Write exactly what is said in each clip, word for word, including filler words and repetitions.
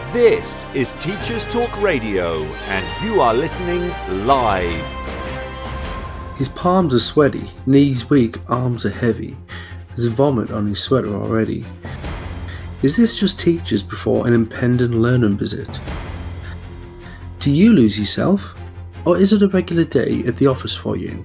This is Teachers Talk Radio, and you are listening live. His palms are sweaty, knees weak, arms are heavy. There's vomit on his sweater already. Is this just teachers before an impending learning visit? Do you lose yourself? Or is it a regular day at the office for you?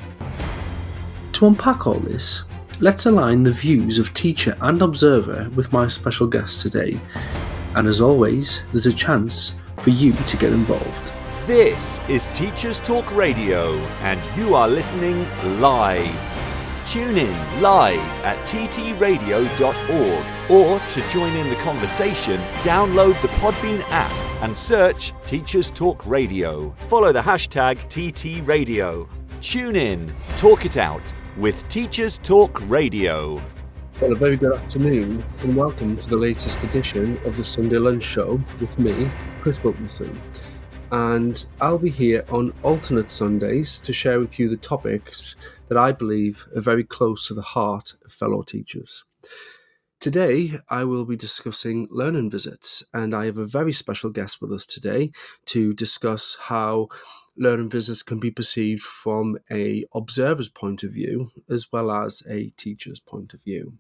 To unpack all this, let's align the views of teacher and observer with my special guest today. And as always, there's a chance for you to get involved. This is Teachers Talk Radio, and you are listening live. Tune in live at t t radio dot org, or to join in the conversation, download the Podbean app and search Teachers Talk Radio. Follow the hashtag T T Radio. Tune in, talk it out with Teachers Talk Radio. Well, a very good afternoon and welcome to the latest edition of the Sunday Lunch Show with me, Chris Wilkinson. And I'll be here on alternate Sundays to share with you the topics that I believe are very close to the heart of fellow teachers. Today, I will be discussing learning visits, and I have a very special guest with us today to discuss how learning visits can be perceived from a observer's point of view as well as a teacher's point of view.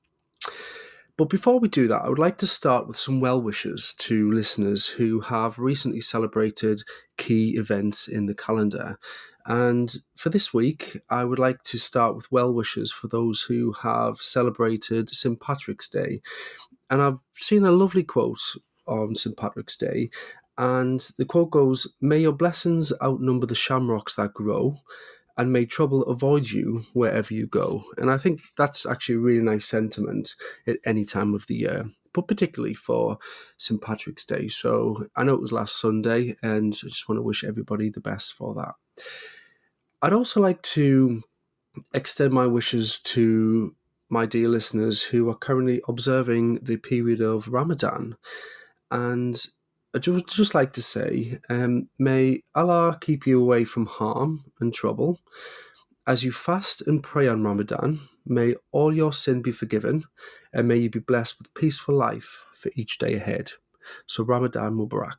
But before we do that, I would like to start with some well wishes to listeners who have recently celebrated key events in the calendar. And for this week, I would like to start with well wishes for those who have celebrated Saint Patrick's Day. And I've seen a lovely quote on Saint Patrick's Day, and the quote goes, "May your blessings outnumber the shamrocks that grow, and may trouble avoid you wherever you go." And I think that's actually a really nice sentiment at any time of the year, but particularly for Saint Patrick's Day. So I know it was last Sunday, and I just want to wish everybody the best for that. I'd also like to extend my wishes to my dear listeners who are currently observing the period of Ramadan. And I'd just, just like to say, um, may Allah keep you away from harm and trouble. As you fast and pray on Ramadan, may all your sin be forgiven, and may you be blessed with a peaceful life for each day ahead. So Ramadan Mubarak.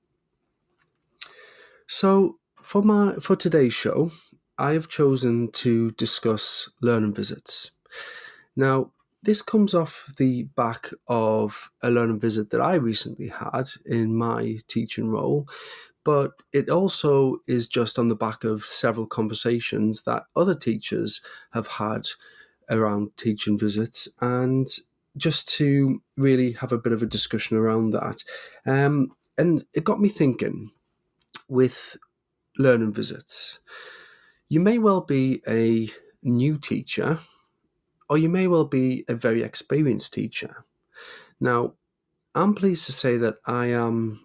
So for my for today's show, I have chosen to discuss learning visits. Now, this comes off the back of a learning visit that I recently had in my teaching role, but it also is just on the back of several conversations that other teachers have had around teaching visits, and just to really have a bit of a discussion around that. Um, and it got me thinking with learning visits. You may well be a new teacher, or you may well be a very experienced teacher. Now, I'm pleased to say that I am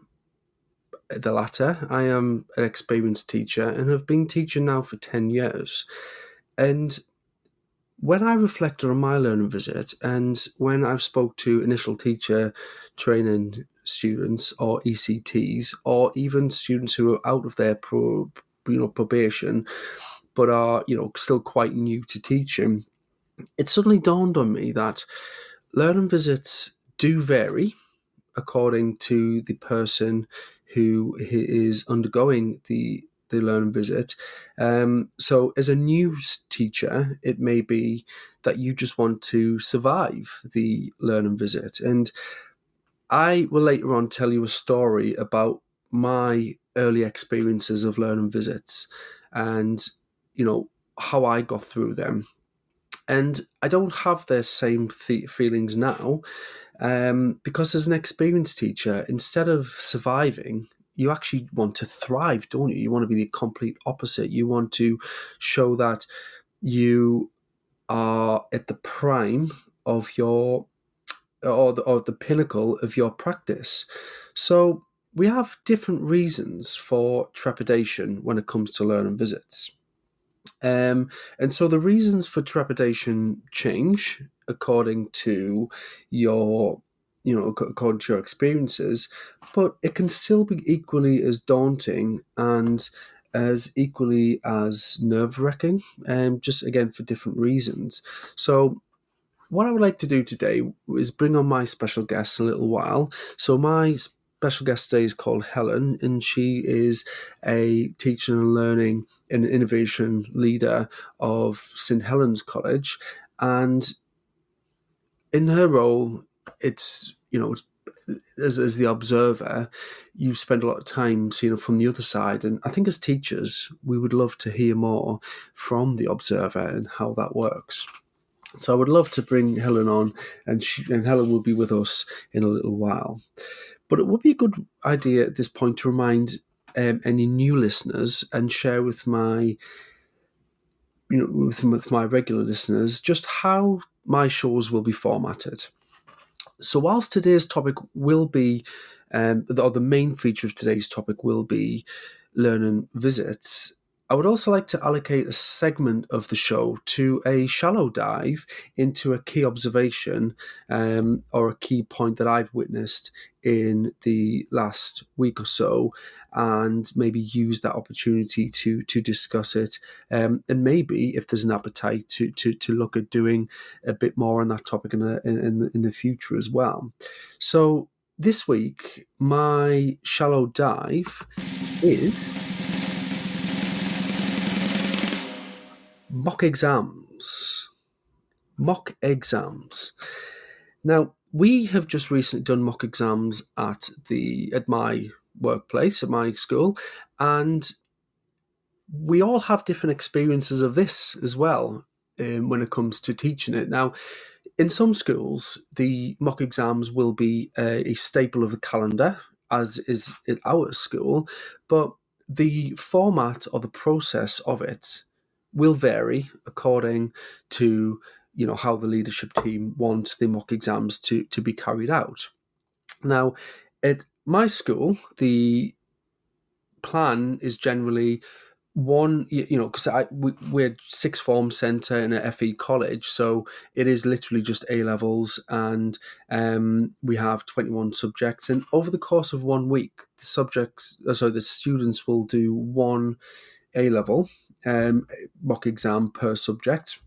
the latter. I am an experienced teacher and have been teaching now for ten years. And when I reflected on my learning visit, and when I've spoke to initial teacher training students or E C Ts, or even students who are out of their pro, you know, probation, but are, you know, still quite new to teaching, it suddenly dawned on me that learning visits do vary according to the person who is undergoing the, the learning visit. Um, so as a new teacher, it may be that you just want to survive the learning visit. And I will later on tell you a story about my early experiences of learning visits and, you know, how I got through them. And I don't have the same th- feelings now, um, because as an experienced teacher, instead of surviving, you actually want to thrive, don't you? You want to be the complete opposite. You want to show that you are at the prime of your, or the, or the pinnacle of your practice. So we have different reasons for trepidation when it comes to learning visits. Um, and so the reasons for trepidation change according to your, you know, according to your experiences, but it can still be equally as daunting and as equally as nerve-wracking, um, just again for different reasons. So what I would like to do today is bring on my special guest in a little while. So my special guest today is called Helen, and she is a teaching and learning and innovation leader of Saint Helens College. And in her role, it's, you know, as, as the observer, you spend a lot of time seeing it from the other side. And I think as teachers, we would love to hear more from the observer and how that works. So I would love to bring Helen on, and, she, and Helen will be with us in a little while. But it would be a good idea at this point to remind um, any new listeners and share with my, you know, with, with my regular listeners just how my shows will be formatted. So whilst today's topic will be, um, or the main feature of today's topic will be learning visits, I would also like to allocate a segment of the show to a shallow dive into a key observation um, or a key point that I've witnessed in the last week or so, and maybe use that opportunity to to discuss it, um, and maybe if there's an appetite to to to look at doing a bit more on that topic in the, in, in the future as well. So this week, my shallow dive is mock exams. Mock exams. Now, we have just recently done mock exams at the at my workplace, at my school, and we all have different experiences of this as well um, when it comes to teaching it. Now, in some schools, the mock exams will be a, a staple of the calendar, as is at our school, but the format or the process of it will vary according to, you know, how the leadership team want the mock exams to, to be carried out. Now, at my school, the plan is generally one, you know, because I we, we're sixth form centre in a F E college, so it is literally just A levels, and um, we have twenty-one subjects, and over the course of one week, the subjects, so the students will do one A level um, mock exam per subject,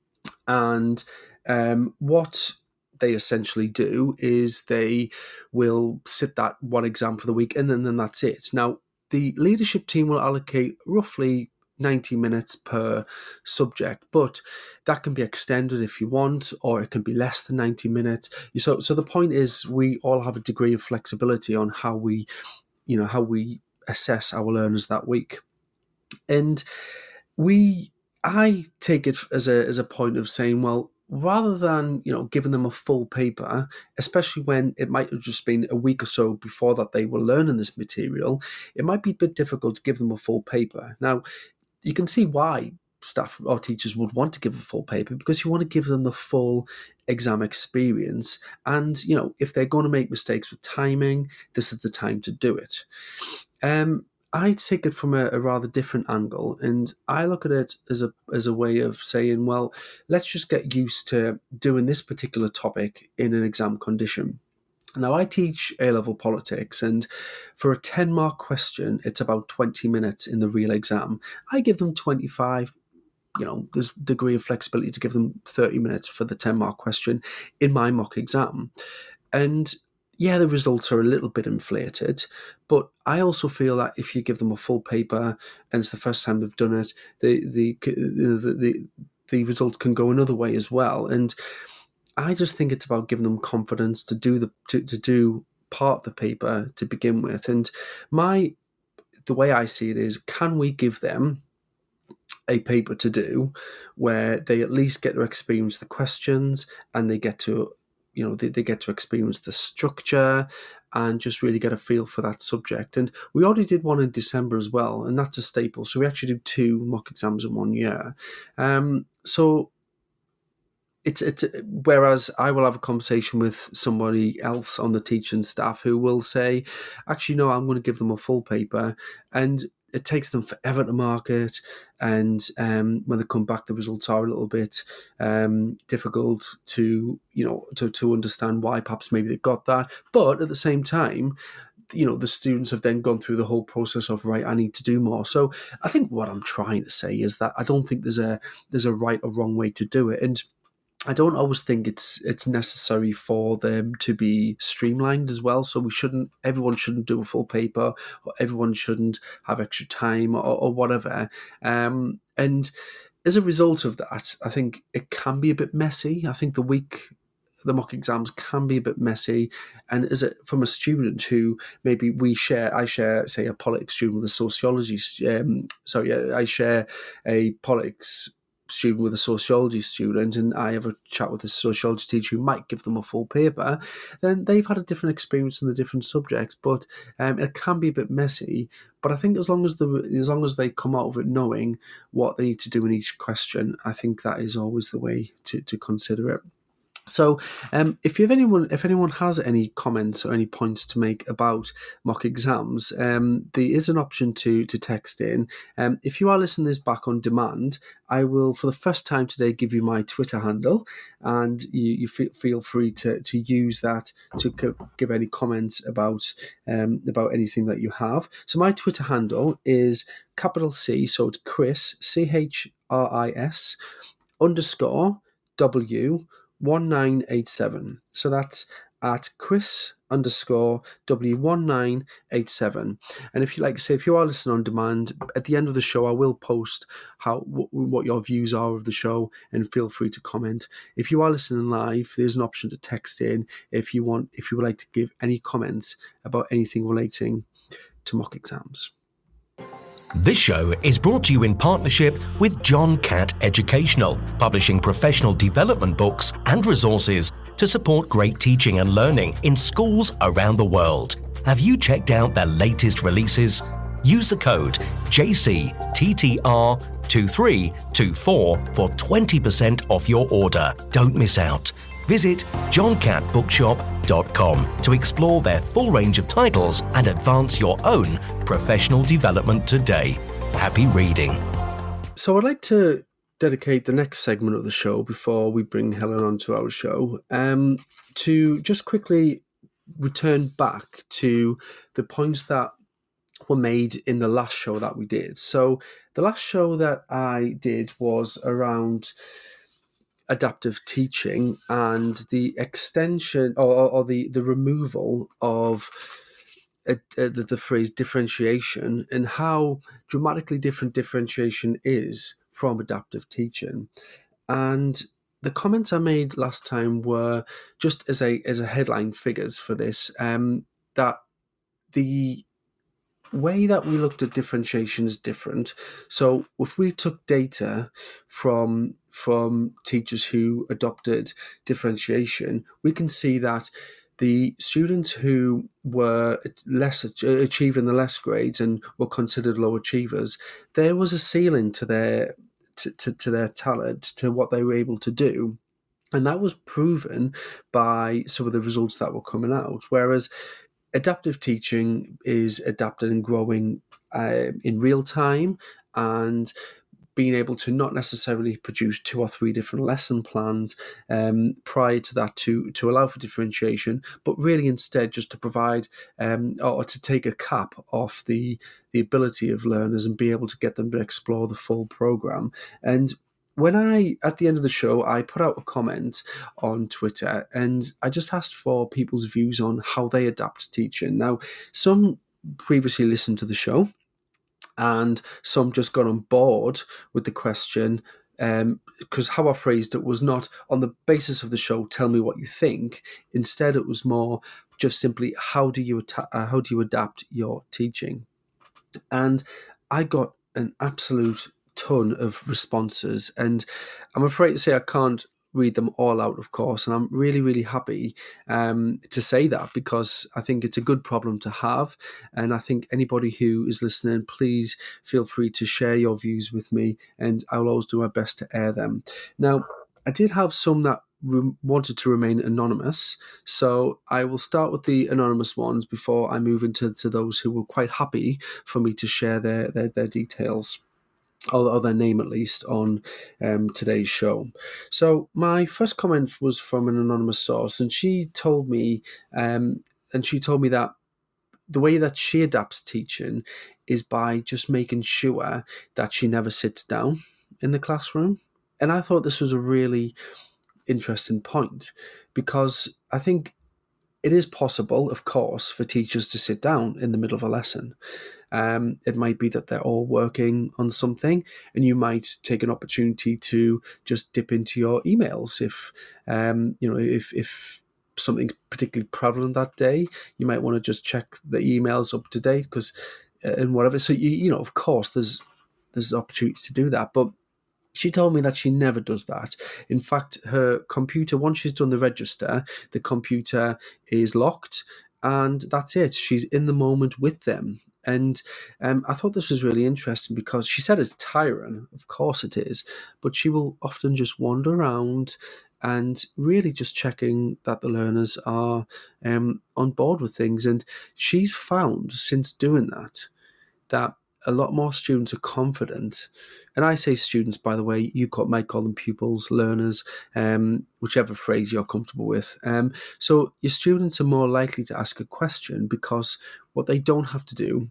and um, what they essentially do is they will sit that one exam for the week, and then, then that's it. Now, the leadership team will allocate roughly ninety minutes per subject, but that can be extended if you want, or it can be less than ninety minutes. So, so the point is, we all have a degree of flexibility on how we, you know, how we assess our learners that week. And we, I take it as a as a point of saying, well, rather than, you know, giving them a full paper, especially when it might have just been a week or so before that they were learning this material, it might be a bit difficult to give them a full paper. Now, you can see why staff or teachers would want to give a full paper, because you want to give them the full exam experience. And, you know, if they're going to make mistakes with timing, this is the time to do it. Um, I take it from a, a rather different angle, and I look at it as a as a way of saying, well, let's just get used to doing this particular topic in an exam condition. Now, I teach A-level politics, and for a ten-mark question, it's about twenty minutes in the real exam. I give them twenty-five. You know, there's a degree of flexibility to give them thirty minutes for the ten-mark question in my mock exam. And yeah, the results are a little bit inflated, but I also feel that if you give them a full paper and it's the first time they've done it, the the the the, the results can go another way as well. And I just think it's about giving them confidence to do the to, to do part of the paper to begin with. And my the way I see it is, can we give them a paper to do where they at least get to experience the questions, and they get to you know, they, they get to experience the structure and just really get a feel for that subject. And we already did one in December as well, and that's a staple. So we actually do two mock exams in one year. Um, so it's it's whereas I will have a conversation with somebody else on the teaching staff who will say, actually, no, I'm going to give them a full paper, and it takes them forever to mark it, and um, when they come back, the results are a little bit um, difficult to, you know, to, to understand why perhaps maybe they got that. But at the same time, you know, the students have then gone through the whole process of, right, I need to do more. So I think what I'm trying to say is that I don't think there's a there's a right or wrong way to do it. And I don't always think it's it's necessary for them to be streamlined as well. So we shouldn't, everyone shouldn't do a full paper, or everyone shouldn't have extra time, or, or whatever. Um, and as a result of that, I think it can be a bit messy. I think the week, the mock exams can be a bit messy. And as a, from a student who maybe we share, I share, say, a politics student with a sociology, um, sorry, I share a politics student with a sociology student, and I have a chat with a sociology teacher who might give them a full paper, then they've had a different experience in the different subjects. But um, it can be a bit messy. But I think as long as the as long as they come out of it knowing what they need to do in each question, I think that is always the way to, to consider it. So, um, if you have anyone, if anyone has any comments or any points to make about mock exams, um, there is an option to to text in. Um, if you are listening to this back on demand, I will, for the first time today, give you my Twitter handle, and you, you feel feel free to to use that to give any comments about um, about anything that you have. So my Twitter handle is capital C, so it's Chris, C H R I S underscore W. one nine eight seven. So that's at Chris underscore W one nine eight seven. And if you like to say, if you are listening on demand, at the end of the show, I will post how w- what your views are of the show, and feel free to comment. If you are listening live, there's an option to text in if you want, if you would like to give any comments about anything relating to mock exams. This show is brought to you in partnership with John Catt Educational, publishing professional development books and resources to support great teaching and learning in schools around the world. Have you checked out their latest releases? Use the code J C T T R two three two four for twenty percent off your order. Don't miss out. Visit john catt bookshop dot com to explore their full range of titles and advance your own professional development today. Happy reading. So I'd like to dedicate the next segment of the show before we bring Helen onto our show um, to just quickly return back to the points that were made in the last show that we did. So the last show that I did was around adaptive teaching and the extension or, or the, the removal of uh, uh, the, the phrase differentiation, and how dramatically different differentiation is from adaptive teaching. And the comments I made last time were just as a as a headline figures for this, um, that the way that we looked at differentiation is different. So if we took data from from teachers who adopted differentiation, we can see that the students who were less achieving the less grades and were considered low achievers, there was a ceiling to their to, to, to their talent, to what they were able to do. And that was proven by some of the results that were coming out. Whereas adaptive teaching is adapted and growing uh, in real time, and being able to not necessarily produce two or three different lesson plans um, prior to that to to allow for differentiation, but really instead just to provide um, or to take a cap off the the ability of learners and be able to get them to explore the full program. And when I, at the end of the show, I put out a comment on Twitter, and I just asked for people's views on how they adapt teaching. Now, some previously listened to the show, and some just got on board with the question, um, because how I phrased it was not on the basis of the show, tell me what you think. Instead, it was more just simply, how do you at- uh, how do you adapt your teaching? And I got an absolute ton of responses, and I'm afraid to say I can't read them all out, of course, and I'm really really happy um, to say that, because I think it's a good problem to have, and I think anybody who is listening, please feel free to share your views with me, and I'll always do my best to air them. Now, I did have some that re- wanted to remain anonymous, so I will start with the anonymous ones before I move into to those who were quite happy for me to share their their, their details, or their name at least, on um, today's show. So my first comment was from an anonymous source, and she told me, um, and she told me that the way that she adapts teaching is by just making sure that she never sits down in the classroom. And I thought this was a really interesting point, because I think it is possible, of course, for teachers to sit down in the middle of a lesson. Um, it might be that they're all working on something, and you might take an opportunity to just dip into your emails. If um, you know, if if something's particularly prevalent that day, you might want to just check the emails up to date, because uh, and whatever. So you you know, of course, there's there's opportunities to do that, but she told me that she never does that. In fact, her computer, once she's done the register, the computer is locked, and that's it. She's in the moment with them. And um, I thought this was really interesting, because she said it's tiring. Of course it is. But she will often just wander around and really just checking that the learners are um, on board with things. And she's found, since doing that, that a lot more students are confident. And I say students, by the way, you might call them pupils, learners, um, whichever phrase you're comfortable with. Um, so your students are more likely to ask a question, because what they don't have to do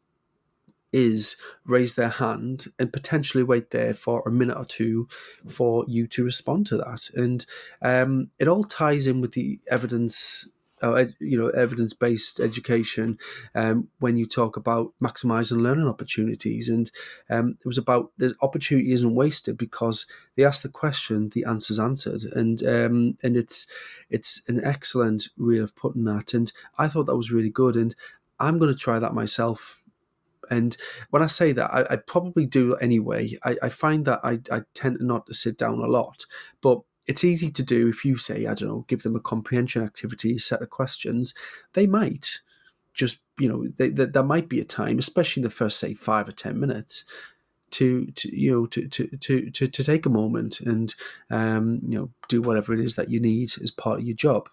is raise their hand and potentially wait there for a minute or two for you to respond to that. And um, it all ties in with the evidence Uh, you know, evidence-based education, um, when you talk about maximising learning opportunities. And um, it was about the opportunity isn't wasted, because they ask the question, the answer's answered. And um, and it's it's an excellent way of putting that. And I thought that was really good. And I'm going to try that myself. And when I say that, I, I probably do anyway. I, I find that I, I tend not to sit down a lot, but it's easy to do if you say, I don't know, give them a comprehension activity, set of questions. They might just, you know, they, they, there might be a time, especially in the first, say, five or ten minutes, to, to you know, to, to, to, to, to take a moment and, um, you know, do whatever it is that you need as part of your job.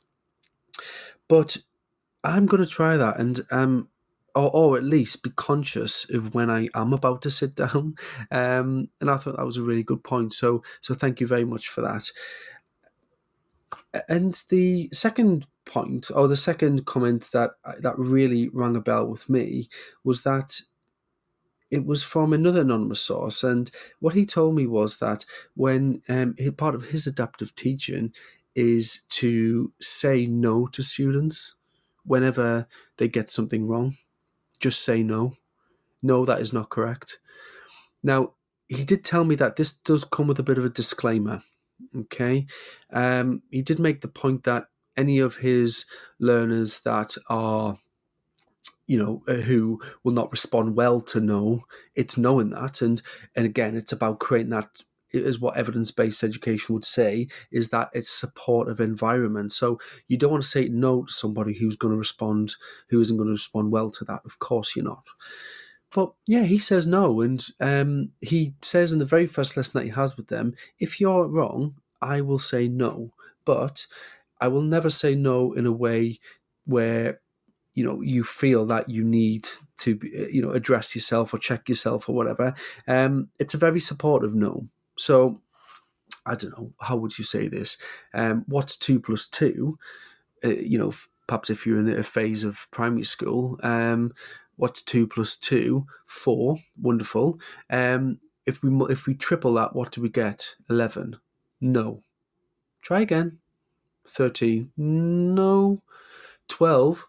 But I'm going to try that, and um, or, or at least be conscious of when I am about to sit down. Um, and I thought that was a really good point. So, so thank you very much for that. And the second point, or the second comment that that really rang a bell with me, was that it was from another anonymous source. And what he told me was that when um, part of his adaptive teaching is to say no to students whenever they get something wrong. Just say no. No, that is not correct. Now, he did tell me that this does come with a bit of a disclaimer. Okay. Um, he did make the point that any of his learners that are, you know, uh, who will not respond well to no, it's knowing that. And, and again, it's about creating that, is what evidence-based education would say, is that it's supportive environment. So you don't want to say no to somebody who's going to respond, who isn't going to respond well to that. Of course you're not. But yeah, he says no. And um, he says in the very first lesson that he has with them, if you're wrong, I will say no. But I will never say no in a way where, you know, you feel that you need to, you know, address yourself or check yourself or whatever. Um, it's a very supportive no. So, I don't know, how would you say this? Um, what's two plus two? Uh, you know, perhaps if you're in a phase of primary school, um, what's two plus two? Four. Wonderful. Um, if we if we triple that, what do we get? Eleven. No. Try again. Thirteen. No. Twelve.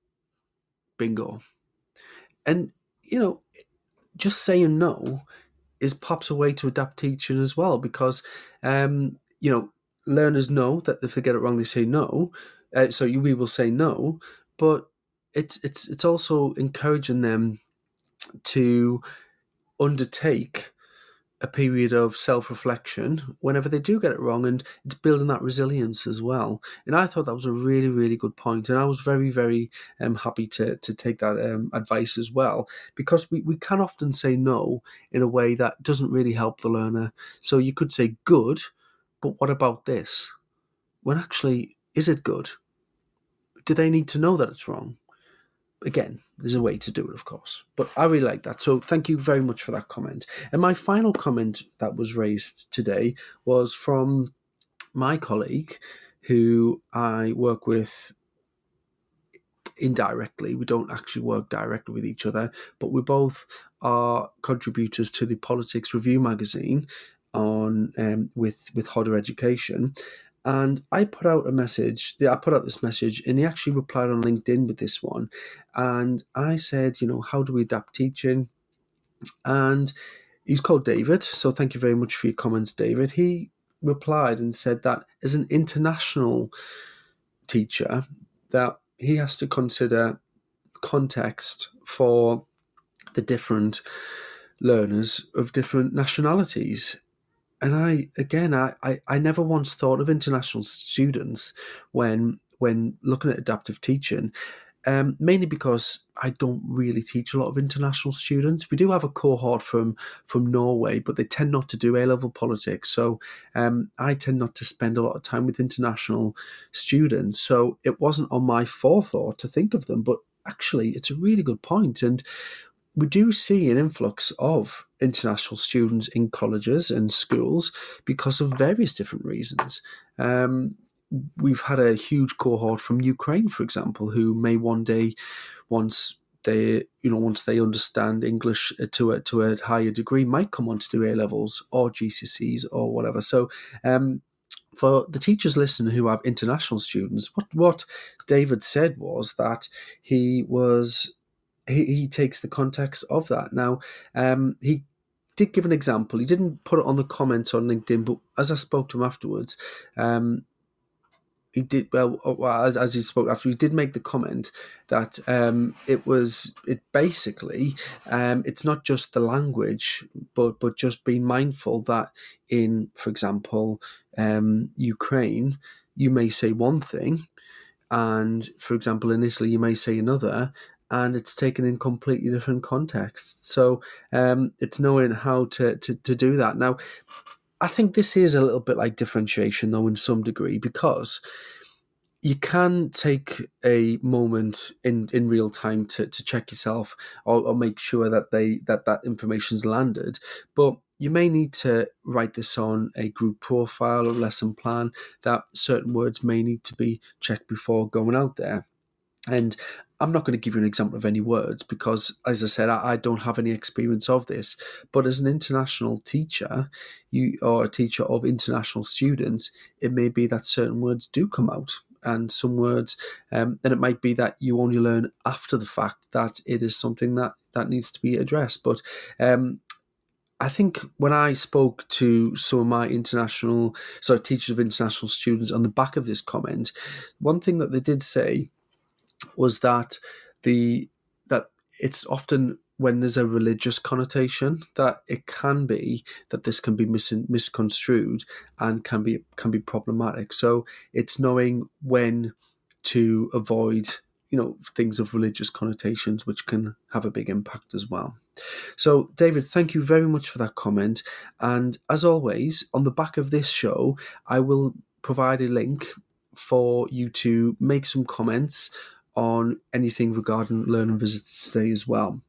Bingo. And you know, just saying no is perhaps a way to adapt teaching as well, because, um, you know, learners know that if they get it wrong, they say no. Uh, so you, we will say no, but it's it's it's also encouraging them to undertake a period of self-reflection whenever they do get it wrong, and it's building that resilience as well. And I thought that was a really, really good point, and I was very, very um, happy to to take that um, advice as well, because we, we can often say no in a way that doesn't really help the learner. So you could say good, but what about this? When actually, is it good? Do they need to know that it's wrong? Again, there's a way to do it, of course. But I really like that. So thank you very much for that comment. And my final comment that was raised today was from my colleague who I work with indirectly. We don't actually work directly with each other, but we both are contributors to the Politics Review magazine on um, with, with Hodder Education. And I put out a message, I put out this message, and he actually replied on LinkedIn with this one. And I said, you know, how do we adapt teaching? And he's called David. So thank you very much for your comments, David. He replied and said that as an international teacher, that he has to consider context for the different learners of different nationalities. And I, again, I, I, I never once thought of international students when when looking at adaptive teaching, um, mainly because I don't really teach a lot of international students. We do have a cohort from from Norway, but they tend not to do A-level politics. So um, I tend not to spend a lot of time with international students. So it wasn't on my forethought to think of them, but actually it's a really good point. And we do see an influx of international students in colleges and schools because of various different reasons. Um, we've had a huge cohort from Ukraine, for example, who may one day, once they, you know, once they understand English to a to a higher degree, might come on to do A levels or G C S Es or whatever. So. Um, For the teachers listening who have international students, what what David said was that he was. He, he takes the context of that. Now, um, he did give an example. He didn't put it on the comments on LinkedIn, but as I spoke to him afterwards, um, he did, well, as, as he spoke after, he did make the comment that um, it was, it basically, um, it's not just the language, but, but just being mindful that in, for example, um, Ukraine, you may say one thing, and, for example, in Italy, you may say another, and it's taken in completely different contexts. So um, it's knowing how to, to, to do that. Now, I think this is a little bit like differentiation, though, in some degree, because you can take a moment in, in real time to, to check yourself or, or make sure that they that, that information's landed. But you may need to write this on a group profile or lesson plan, that certain words may need to be checked before going out there. And I'm not going to give you an example of any words because, as I said, I, I don't have any experience of this. But as an international teacher, you or a teacher of international students, it may be that certain words do come out, and some words, um, and it might be that you only learn after the fact that it is something that, that needs to be addressed. But um, I think when I spoke to some of my international, so teachers of international students on the back of this comment, one thing that they did say was that the that it's often when there's a religious connotation that it can be that this can be mis- misconstrued and can be can be problematic. So it's knowing when to avoid, you know, things of religious connotations, which can have a big impact as well. So, David, thank you very much for that comment. And as always, on the back of this show, I will provide a link for you to make some comments on anything regarding learning visits today as well.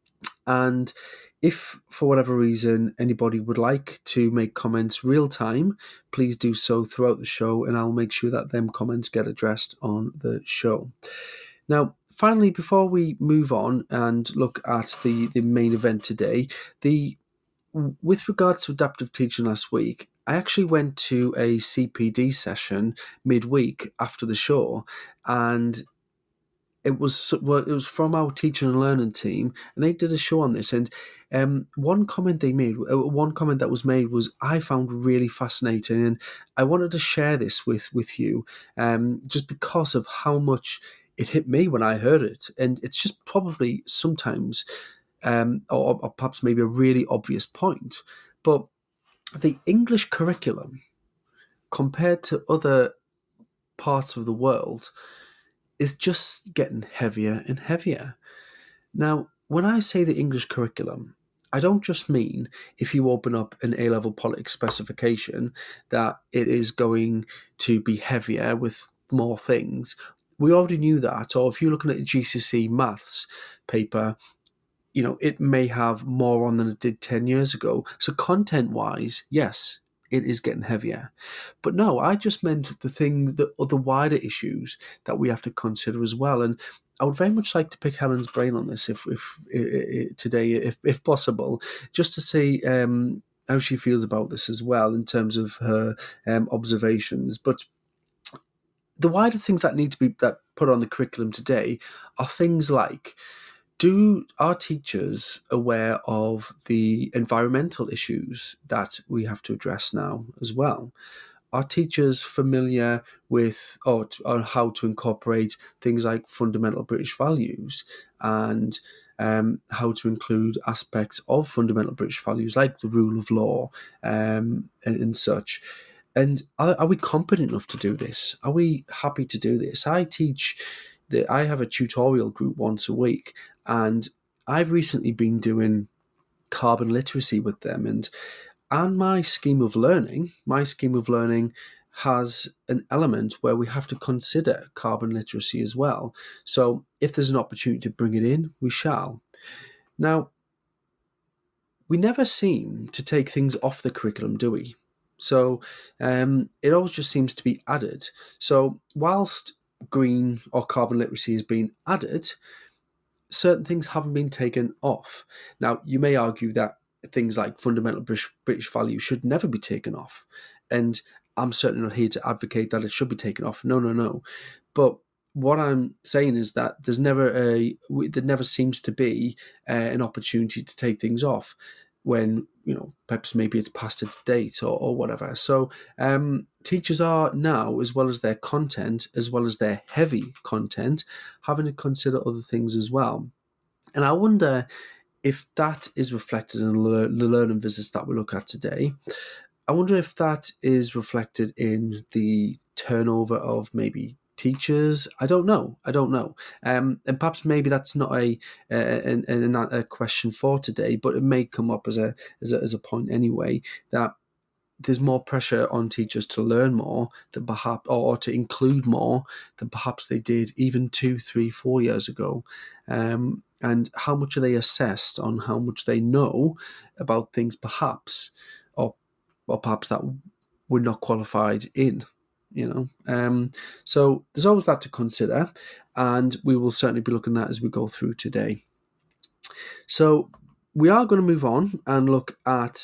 And if for whatever reason anybody would like to make comments real time, please do so throughout the show, and I'll make sure that them comments get addressed on the show. Now, finally, before we move on and look at the, the main event today, the with regards to adaptive teaching last week, I actually went to a C P D session midweek after the show, and It was well, it was from our teaching and learning team, and they did a show on this. And um, one comment they made, one comment that was made, was I found really fascinating, and I wanted to share this with with you, um, just because of how much it hit me when I heard it. And it's just probably sometimes, um, or, or perhaps maybe a really obvious point, but the English curriculum compared to other parts of the world is just getting heavier and heavier. Now, when I say the English curriculum, I don't just mean if you open up an A-level politics specification that it is going to be heavier with more things. We already knew that. Or if you're looking at a G C S E maths paper, you know, it may have more on than it did ten years ago. So content-wise, yes, it is getting heavier. But no, I just meant the thing, the other wider issues that we have to consider as well. And I would very much like to pick Helen's brain on this if, if, if today, if if possible, just to see um, how she feels about this as well in terms of her um, observations. But the wider things that need to be that put on the curriculum today are things like, do are teachers aware of the environmental issues that we have to address now as well? Are teachers familiar with or, or how to incorporate things like fundamental British values and um, how to include aspects of fundamental British values like the rule of law um, and, and such? And are, are we competent enough to do this? Are we happy to do this? I teach, the, I have a tutorial group once a week, and I've recently been doing carbon literacy with them. And and my scheme of learning, my scheme of learning has an element where we have to consider carbon literacy as well. So if there's an opportunity to bring it in, we shall. Now, we never seem to take things off the curriculum, do we? So um, it always just seems to be added. So whilst green or carbon literacy has been added, certain things haven't been taken off. Now, you may argue that things like fundamental British, British values should never be taken off. And I'm certainly not here to advocate that it should be taken off. No, no, no. But what I'm saying is that there's never a, there never seems to be uh, an opportunity to take things off when, you know, perhaps maybe it's past its date or, or whatever. So um, teachers are now, as well as their content, as well as their heavy content, having to consider other things as well. And I wonder if that is reflected in the learning visits that we look at today. I wonder if that is reflected in the turnover of maybe teachers. I don't know. I don't know. Um, and perhaps maybe that's not a, a, a, a question for today, but it may come up as a, as a as a point anyway, that there's more pressure on teachers to learn more than perhaps, or to include more than perhaps they did even two, three, four years ago. Um, and how much are they assessed on how much they know about things perhaps, or or perhaps that we're not qualified in, you know. Um, so there's always that to consider, and we will certainly be looking at that as we go through today. So we are going to move on and look at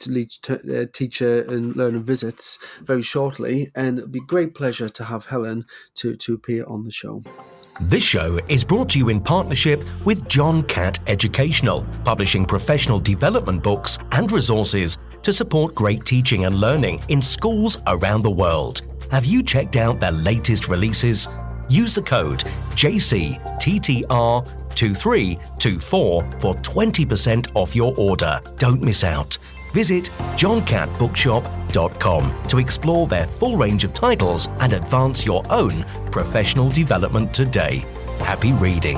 teacher and learner visits very shortly, and it'll be a great pleasure to have Helen to, to appear on the show. This show is brought to you in partnership with John Catt Educational, publishing professional development books and resources to support great teaching and learning in schools around the world. Have you checked out their latest releases? Use the code J C T T R two three two four for twenty percent off your order. Don't miss out. Visit john catt bookshop dot com to explore their full range of titles and advance your own professional development today. Happy reading.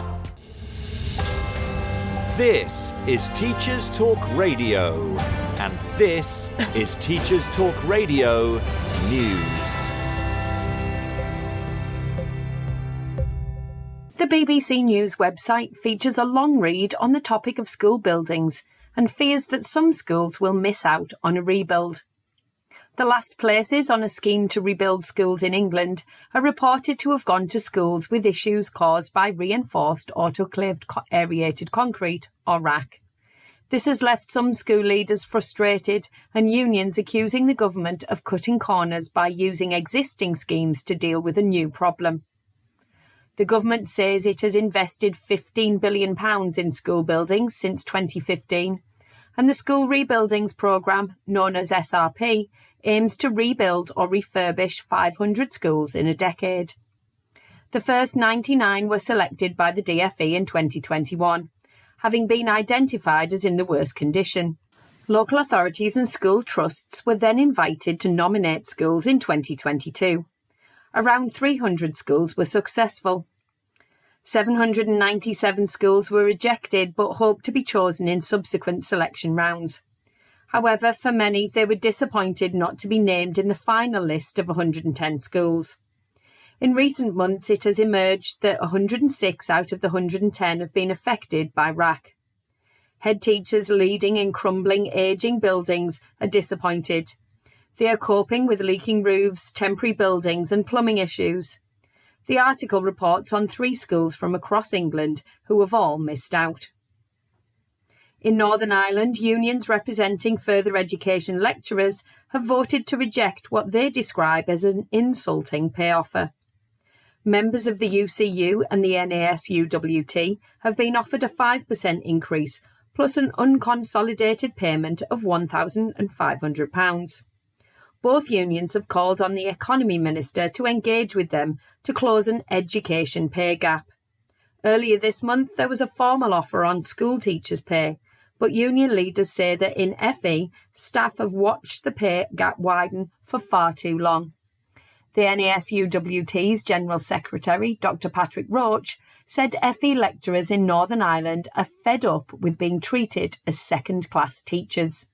This is Teachers Talk Radio, and this is Teachers Talk Radio News. The B B C News website features a long read on the topic of school buildings and fears that some schools will miss out on a rebuild. The last places on a scheme to rebuild schools in England are reported to have gone to schools with issues caused by reinforced autoclaved aerated concrete, or R A C. This has left some school leaders frustrated and unions accusing the government of cutting corners by using existing schemes to deal with a new problem. The government says it has invested fifteen billion pounds in school buildings since twenty fifteen, and the School Rebuildings Programme, known as S R P, aims to rebuild or refurbish five hundred schools in a decade. The first ninety-nine were selected by the D F E in twenty twenty-one, having been identified as in the worst condition. Local authorities and school trusts were then invited to nominate schools in twenty twenty-two. Around three hundred schools were successful. seven hundred ninety-seven schools were rejected but hoped to be chosen in subsequent selection rounds. However, for many, they were disappointed not to be named in the final list of one hundred ten schools. In recent months, it has emerged that one hundred six out of the one hundred ten have been affected by R A C. Head teachers leading in crumbling, ageing buildings are disappointed. They are coping with leaking roofs, temporary buildings and plumbing issues. The article reports on three schools from across England who have all missed out. In Northern Ireland, unions representing further education lecturers have voted to reject what they describe as an insulting pay offer. Members of the U C U and the N A S U W T have been offered a five percent increase plus an unconsolidated payment of one thousand five hundred pounds. Both unions have called on the Economy Minister to engage with them to close an education pay gap. Earlier this month, there was a formal offer on school teachers' pay, but union leaders say that in F E, staff have watched the pay gap widen for far too long. The N A S U W T's General Secretary, Doctor Patrick Roach, said F E lecturers in Northern Ireland are fed up with being treated as second-class teachers.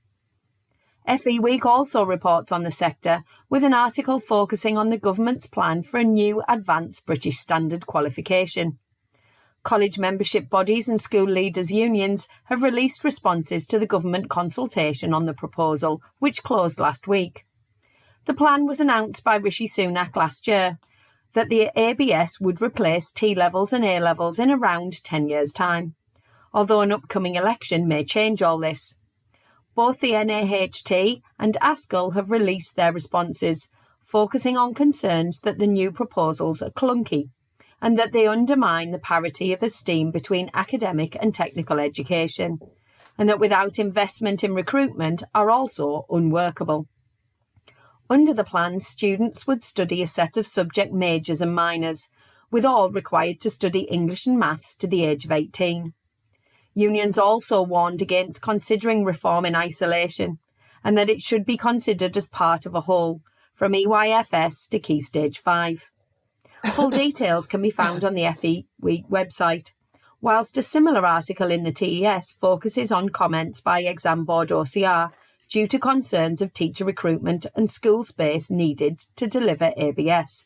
F E Week also reports on the sector with an article focusing on the government's plan for a new Advanced British Standard qualification. College membership bodies and school leaders' unions have released responses to the government consultation on the proposal, which closed last week. The plan was announced by Rishi Sunak last year, that the A B S would replace T-levels and A-levels in around ten years' time, although an upcoming election may change all this. Both the N A H T and ASCL have released their responses, focusing on concerns that the new proposals are clunky and that they undermine the parity of esteem between academic and technical education, and that without investment in recruitment are also unworkable. Under the plan, students would study a set of subject majors and minors, with all required to study English and maths to the age of eighteen. Unions also warned against considering reform in isolation, and that it should be considered as part of a whole, from E Y F S to Key Stage five. Full details can be found on the F E Week website, whilst a similar article in the T E S focuses on comments by Exam Board O C R due to concerns of teacher recruitment and school space needed to deliver A B S.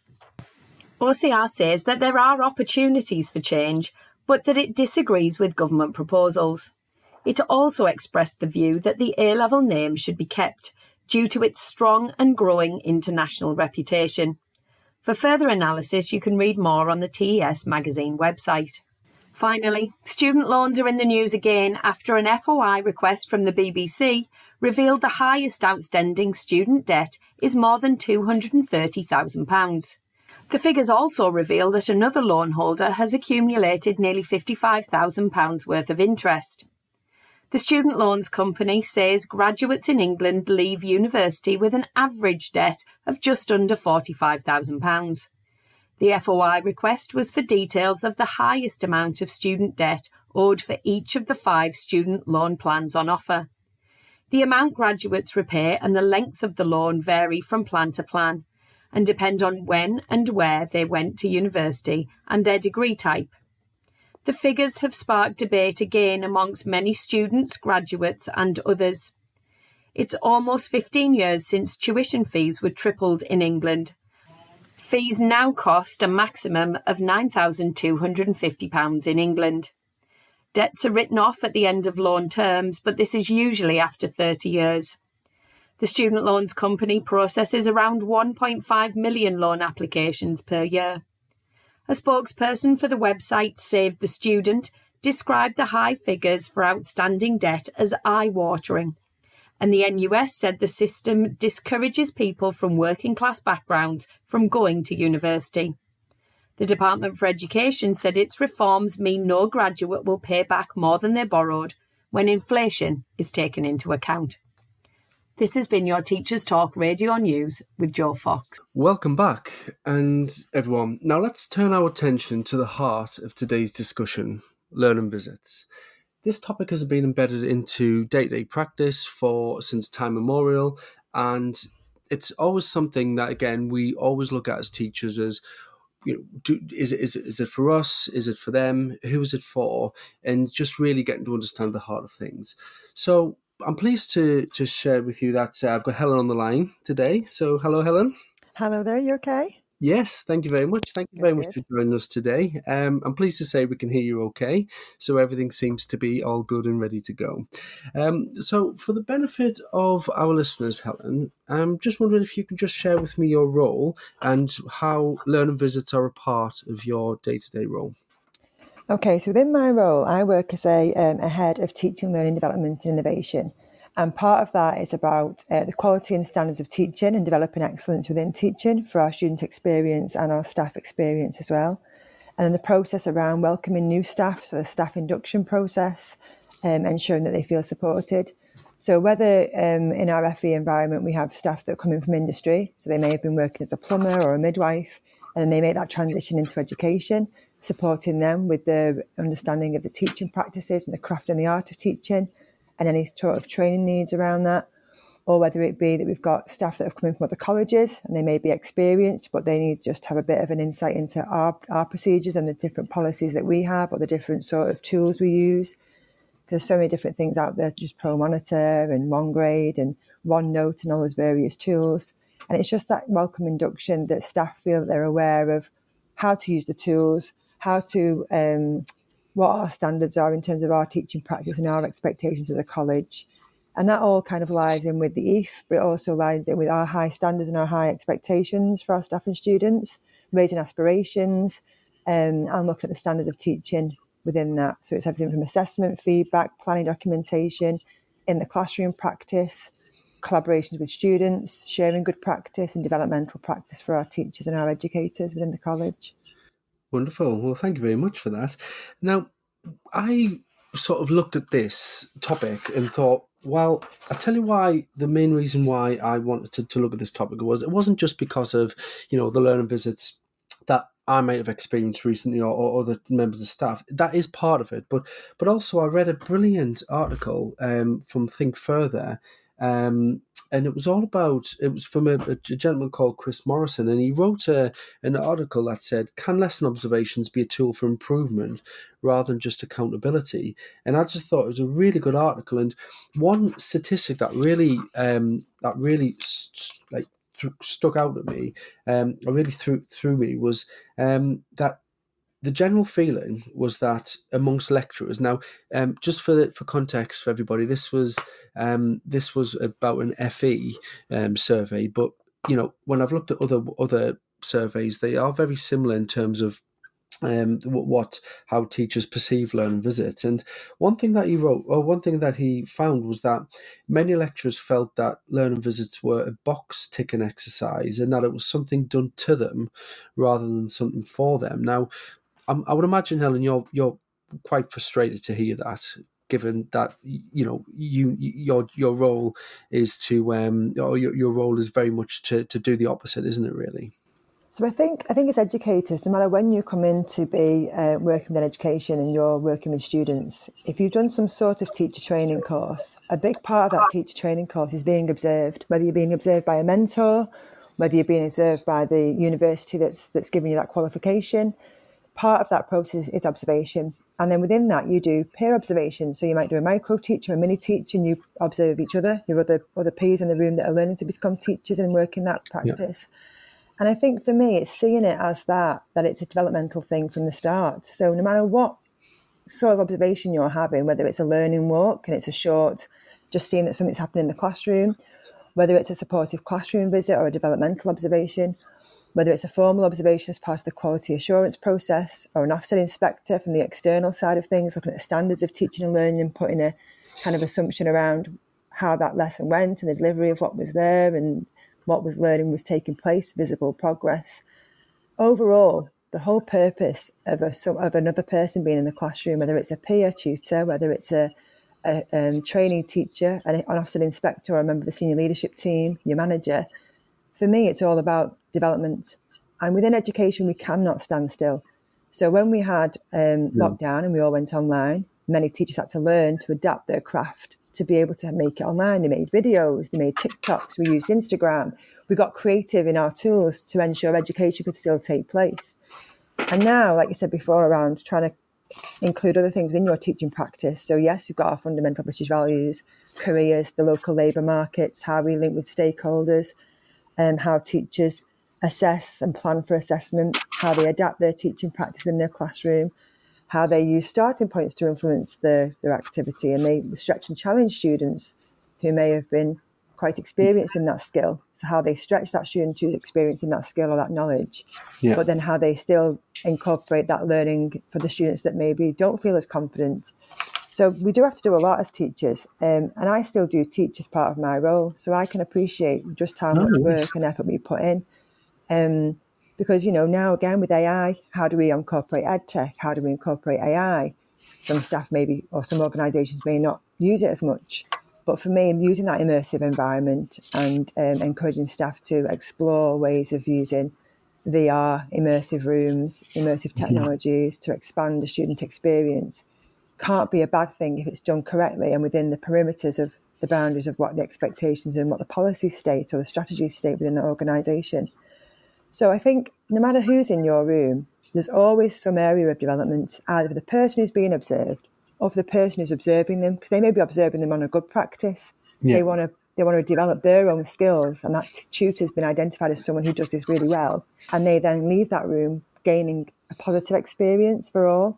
O C R says that there are opportunities for change, but that it disagrees with government proposals. It also expressed the view that the A-level name should be kept due to its strong and growing international reputation. For further analysis, you can read more on the T E S magazine website. Finally, student loans are in the news again after an F O I request from the B B C revealed the highest outstanding student debt is more than two hundred thirty thousand pounds. The figures also reveal that another loan holder has accumulated nearly fifty-five thousand pounds worth of interest. The Student Loans Company says graduates in England leave university with an average debt of just under forty-five thousand pounds. The F O I request was for details of the highest amount of student debt owed for each of the five student loan plans on offer. The amount graduates repay and the length of the loan vary from plan to plan and depend on when and where they went to university and their degree type. The figures have sparked debate again amongst many students, graduates and others. It's almost fifteen years since tuition fees were tripled in England. Fees now cost a maximum of nine thousand two hundred fifty pounds in England. Debts are written off at the end of loan terms, but this is usually after thirty years. The Student Loans Company processes around one point five million loan applications per year. A spokesperson for the website Save the Student described the high figures for outstanding debt as eye-watering, and the N U S said the system discourages people from working-class backgrounds from going to university. The Department for Education said its reforms mean no graduate will pay back more than they borrowed when inflation is taken into account. This has been your Teachers Talk Radio News with Joe Fox. Welcome back, and everyone. Now let's turn our attention to the heart of today's discussion, learning visits. This topic has been embedded into day-to-day practice for since time immemorial, and it's always something that, again, we always look at as teachers as, you know, do, is it is it is it for us? Is it for them? Who is it for? And just really getting to understand the heart of things. So I'm pleased to to share with you that uh, I've got Helen on the line today. So hello, Helen. Hello there. You okay? Yes, thank you very much. Thank you very much for joining us today. Um, I'm pleased to say we can hear you okay. So everything seems to be all good and ready to go. Um, so for the benefit of our listeners, Helen, I'm just wondering if you can just share with me your role and how learning visits are a part of your day-to-day role. Okay, so within my role, I work as a, um, a head of teaching, learning, development and innovation. And part of that is about uh, the quality and standards of teaching and developing excellence within teaching for our student experience and our staff experience as well. And then the process around welcoming new staff, so the staff induction process, um, ensuring that they feel supported. So whether um, in our F E environment we have staff that are coming from industry, so they may have been working as a plumber or a midwife, and then they make that transition into education, supporting them with the understanding of the teaching practices and the craft and the art of teaching, and any sort of training needs around that. Or whether it be that we've got staff that have come in from other colleges and they may be experienced, but they need to just have a bit of an insight into our, our procedures and the different policies that we have or the different sort of tools we use. There's so many different things out there, just ProMonitor and OneGrade and OneNote and all those various tools. And it's just that welcome induction that staff feel that they're aware of how to use the tools, how to, um, what our standards are in terms of our teaching practice and our expectations as a college. And that all kind of lies in with the E A F, but it also lies in with our high standards and our high expectations for our staff and students, raising aspirations, um, and looking at the standards of teaching within that. So it's everything from assessment, feedback, planning documentation, in the classroom practice, collaborations with students, sharing good practice and developmental practice for our teachers and our educators within the college. Wonderful. Well, thank you very much for that. Now, I sort of looked at this topic and thought, well, I'll tell you why, the main reason why I wanted to, to look at this topic was it wasn't just because of, you know, the learning visits that I might have experienced recently or, or other members of staff. That is part of it. But but also I read a brilliant article um, from Think Further, um, and it was all about, it was from a, a gentleman called Chris Morrison, and he wrote a, an article that said, can lesson observations be a tool for improvement rather than just accountability? And I just thought it was a really good article. And one statistic that really, um, that really st- like th- stuck out at me, um, or really threw, threw me was um, that the general feeling was that amongst lecturers, now, um, just for for context for everybody, this was um, this was about an F E um, survey, but you know, when I've looked at other other surveys, they are very similar in terms of um, what how teachers perceive learning visits. And one thing that he wrote, or one thing that he found, was that many lecturers felt that learning visits were a box ticking exercise, and that it was something done to them rather than something for them. Now, I'm, I would imagine, Helen, you're you're quite frustrated to hear that, given that you know you your your role is to um or your your role is very much to to do the opposite, isn't it? Really. So I think I think as educators, no matter when you come in to be uh, working with education and you're working with students, if you've done some sort of teacher training course, a big part of that teacher training course is being observed, whether you're being observed by a mentor, whether you're being observed by the university that's that's giving you that qualification. Part of that process is observation. And then within that, you do peer observation. So you might do a micro teacher, a mini teacher, and you observe each other, your other, other peers in the room that are learning to become teachers and work in that practice. Yeah. And I think for me, it's seeing it as that, that it's a developmental thing from the start. So no matter what sort of observation you're having, whether it's a learning walk and it's a short, just seeing that something's happening in the classroom, whether it's a supportive classroom visit or a developmental observation, whether it's a formal observation as part of the quality assurance process or an Ofsted inspector from the external side of things, looking at the standards of teaching and learning and putting a kind of assumption around how that lesson went and the delivery of what was there and what was learning was taking place, visible progress. Overall, the whole purpose of a of another person being in the classroom, whether it's a peer tutor, whether it's a, a um, training teacher, an, an Ofsted inspector or a member of the senior leadership team, your manager, for me, it's all about development. And within education, we cannot stand still. So when we had um, yeah. lockdown and we all went online, many teachers had to learn to adapt their craft to be able to make it online. They made videos, they made TikToks, we used Instagram. We got creative in our tools to ensure education could still take place. And now, like you said before, around trying to include other things in your teaching practice. So yes, we've got our fundamental British values, careers, the local labour markets, how we link with stakeholders, and how teachers assess and plan for assessment, how they adapt their teaching practice in their classroom, how they use starting points to influence their, their activity, and they stretch and challenge students who may have been quite experienced in that skill. So how they stretch that student who's experiencing that skill or that knowledge, yeah. but then how they still incorporate that learning for the students that maybe don't feel as confident. So we do have to do a lot as teachers, um, and I still do teach as part of my role. So I can appreciate just how much work and effort we put in. Um, because, you know, now again with A I, how do we incorporate EdTech? How do we incorporate A I? Some staff maybe, or some organisations may not use it as much. But for me, using that immersive environment and um, encouraging staff to explore ways of using V R, immersive rooms, immersive technologies to expand the student experience can't be a bad thing if it's done correctly and within the perimeters of the boundaries of what the expectations and what the policies state or the strategies state within the organisation. So I think no matter who's in your room, there's always some area of development, either for the person who's being observed or for the person who's observing them, because they may be observing them on a good practice. Yeah. They want to they want to develop their own skills, and that tutor's been identified as someone who does this really well, and they then leave that room gaining a positive experience for all.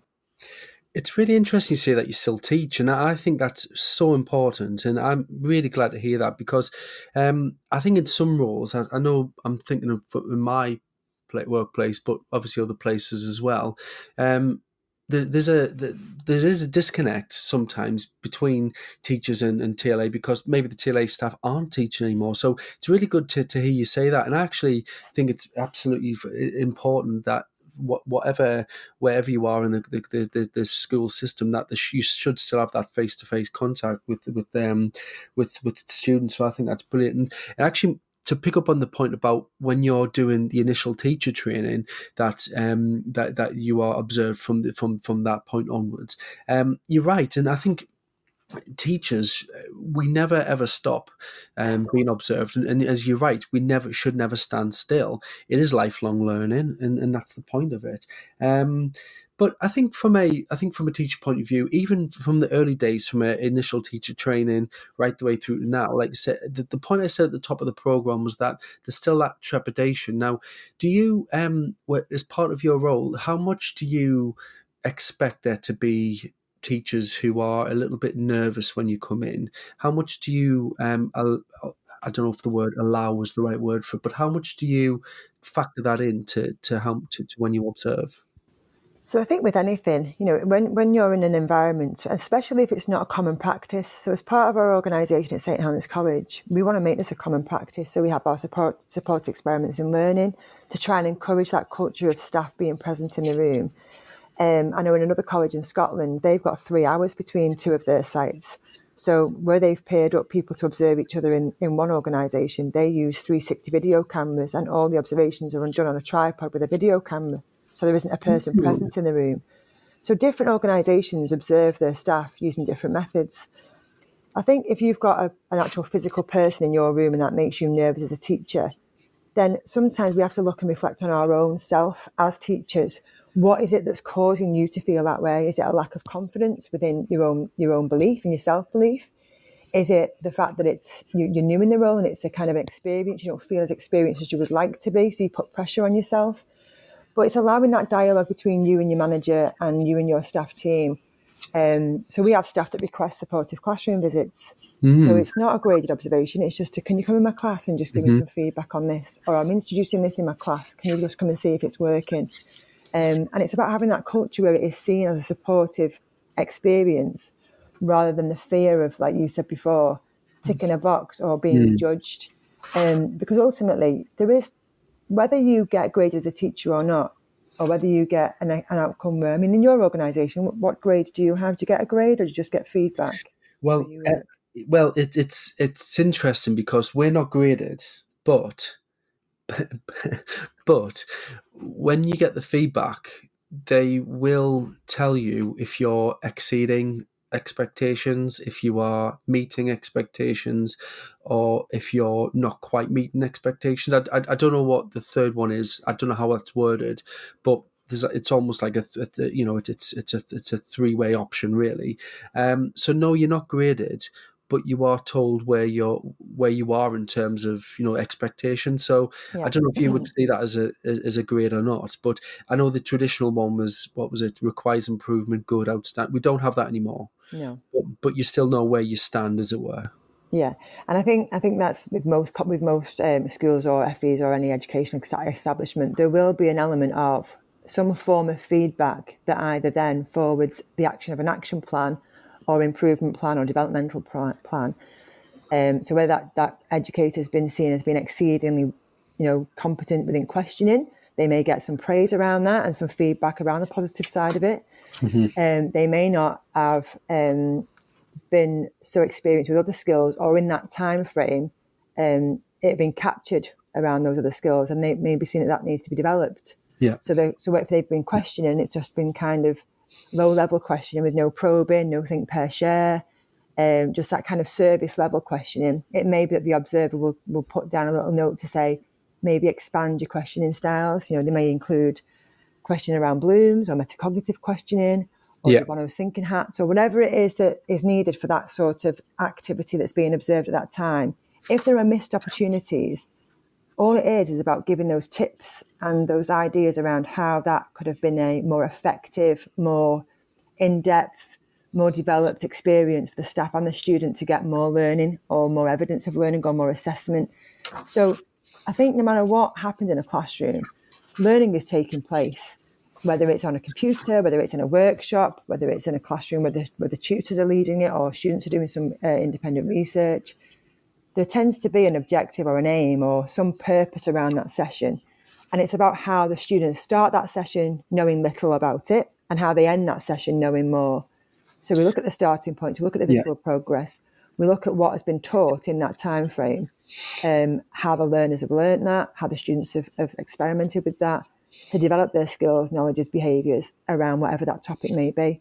It's really interesting to see that you still teach, and I think that's so important, and I'm really glad to hear that, because um, I think in some roles, I know I'm thinking of in my workplace, but obviously other places as well, um, there's a there is a disconnect sometimes between teachers and, and T L A, because maybe the T L A staff aren't teaching anymore. So it's really good to, to hear you say that, and I actually think it's absolutely important that whatever, wherever you are in the the, the, the school system, that the, you should still have that face to face contact with with them, with with students. So I think that's brilliant. And, and actually, to pick up on the point about when you're doing the initial teacher training, that um that that you are observed from the, from from that point onwards. Um, you're right, and I think teachers, we never ever stop um, being observed, and, and as you're right, we never should never stand still. It is lifelong learning, and, and that's the point of it. Um, but I think from a I think from a teacher point of view, even from the early days, from an initial teacher training right the way through to now, like I said, the, the point I said at the top of the program was that there's still that trepidation. Now, do you, um, as part of your role, how much do you expect there to be teachers who are a little bit nervous when you come in? How much do you, um, I don't know if the word allow was the right word for it, but how much do you factor that in to, to, how, to, to when you observe? So I think with anything, you know, when, when you're in an environment, especially if it's not a common practice, so as part of our organisation at Saint Helens College, we want to make this a common practice. So we have our support, support experiments in learning to try and encourage that culture of staff being present in the room. Um, I know in another college in Scotland, they've got three hours between two of their sites. So where they've paired up people to observe each other in, in one organisation, they use three sixty video cameras, and all the observations are done on a tripod with a video camera. So there isn't a person mm-hmm. present in the room. So different organisations observe their staff using different methods. I think if you've got a, an actual physical person in your room and that makes you nervous as a teacher, then sometimes we have to look and reflect on our own self as teachers. What is it that's causing you to feel that way? Is it a lack of confidence within your own your own belief and your self-belief? Is it the fact that it's you, you're new in the role and it's a kind of experience, you don't feel as experienced as you would like to be, so you put pressure on yourself? But it's allowing that dialogue between you and your manager and you and your staff team. Um, so we have staff that request supportive classroom visits. Mm. So it's not a graded observation. It's just, a, can you come in my class and just give mm-hmm. me some feedback on this? Or I'm introducing this in my class. Can you just come and see if it's working? Um, and it's about having that culture where it is seen as a supportive experience rather than the fear of, like you said before, ticking a box or being mm. judged. Um, because ultimately, there is, whether you get graded as a teacher or not, or whether you get an, an outcome where, I mean, in your organisation, what, what grade do you have? Do you get a grade or do you just get feedback? Well, uh, well, it, it's it's interesting because we're not graded, but but when you get the feedback, they will tell you if you're exceeding expectations, if you are meeting expectations, or if you're not quite meeting expectations. I, I, I don't know what the third one is. I don't know how that's worded, but there's, it's almost like a, a you know, it, it's it's a it's a three way option really. Um, so no, you're not graded, but you are told where you're where you are in terms of, you know, expectations. So yeah. I don't know if you would see that as a as a grade or not, but I know the traditional one was, what was it? Requires improvement, good, outstanding. We don't have that anymore. No, but, but you still know where you stand, as it were. Yeah, and I think I think that's with most with most um, schools or F Es or any educational establishment, there will be an element of some form of feedback that either then forwards the action of an action plan or improvement plan or developmental plan. Um, so where that, that educator has been seen as being exceedingly, you know, competent within questioning, they may get some praise around that and some feedback around the positive side of it. Mm-hmm. Um, they may not have um, been so experienced with other skills, or in that time frame, um, it had been captured around those other skills, and they may be seen that that needs to be developed. Yeah. So, they, so if they've been questioning, it's just been kind of low-level questioning with no probing, no think, pair, share, um, just that kind of service-level questioning. It may be that the observer will, will put down a little note to say, maybe expand your questioning styles. You know, they may include questioning around blooms or metacognitive questioning, or yeah. one of those thinking hats, or whatever it is that is needed for that sort of activity that's being observed at that time. If there are missed opportunities, all it is is about giving those tips and those ideas around how that could have been a more effective, more in-depth, more developed experience for the staff and the student to get more learning or more evidence of learning or more assessment. So I think no matter what happens in a classroom, learning is taking place, whether it's on a computer, whether it's in a workshop, whether it's in a classroom where the, where the tutors are leading it or students are doing some uh, independent research. There tends to be an objective or an aim or some purpose around that session. And it's about how the students start that session knowing little about it and how they end that session knowing more. So we look at the starting points, we look at the visual yeah. progress, we look at what has been taught in that time frame, um, how the learners have learned that, how the students have, have experimented with that to develop their skills, knowledges, behaviours around whatever that topic may be.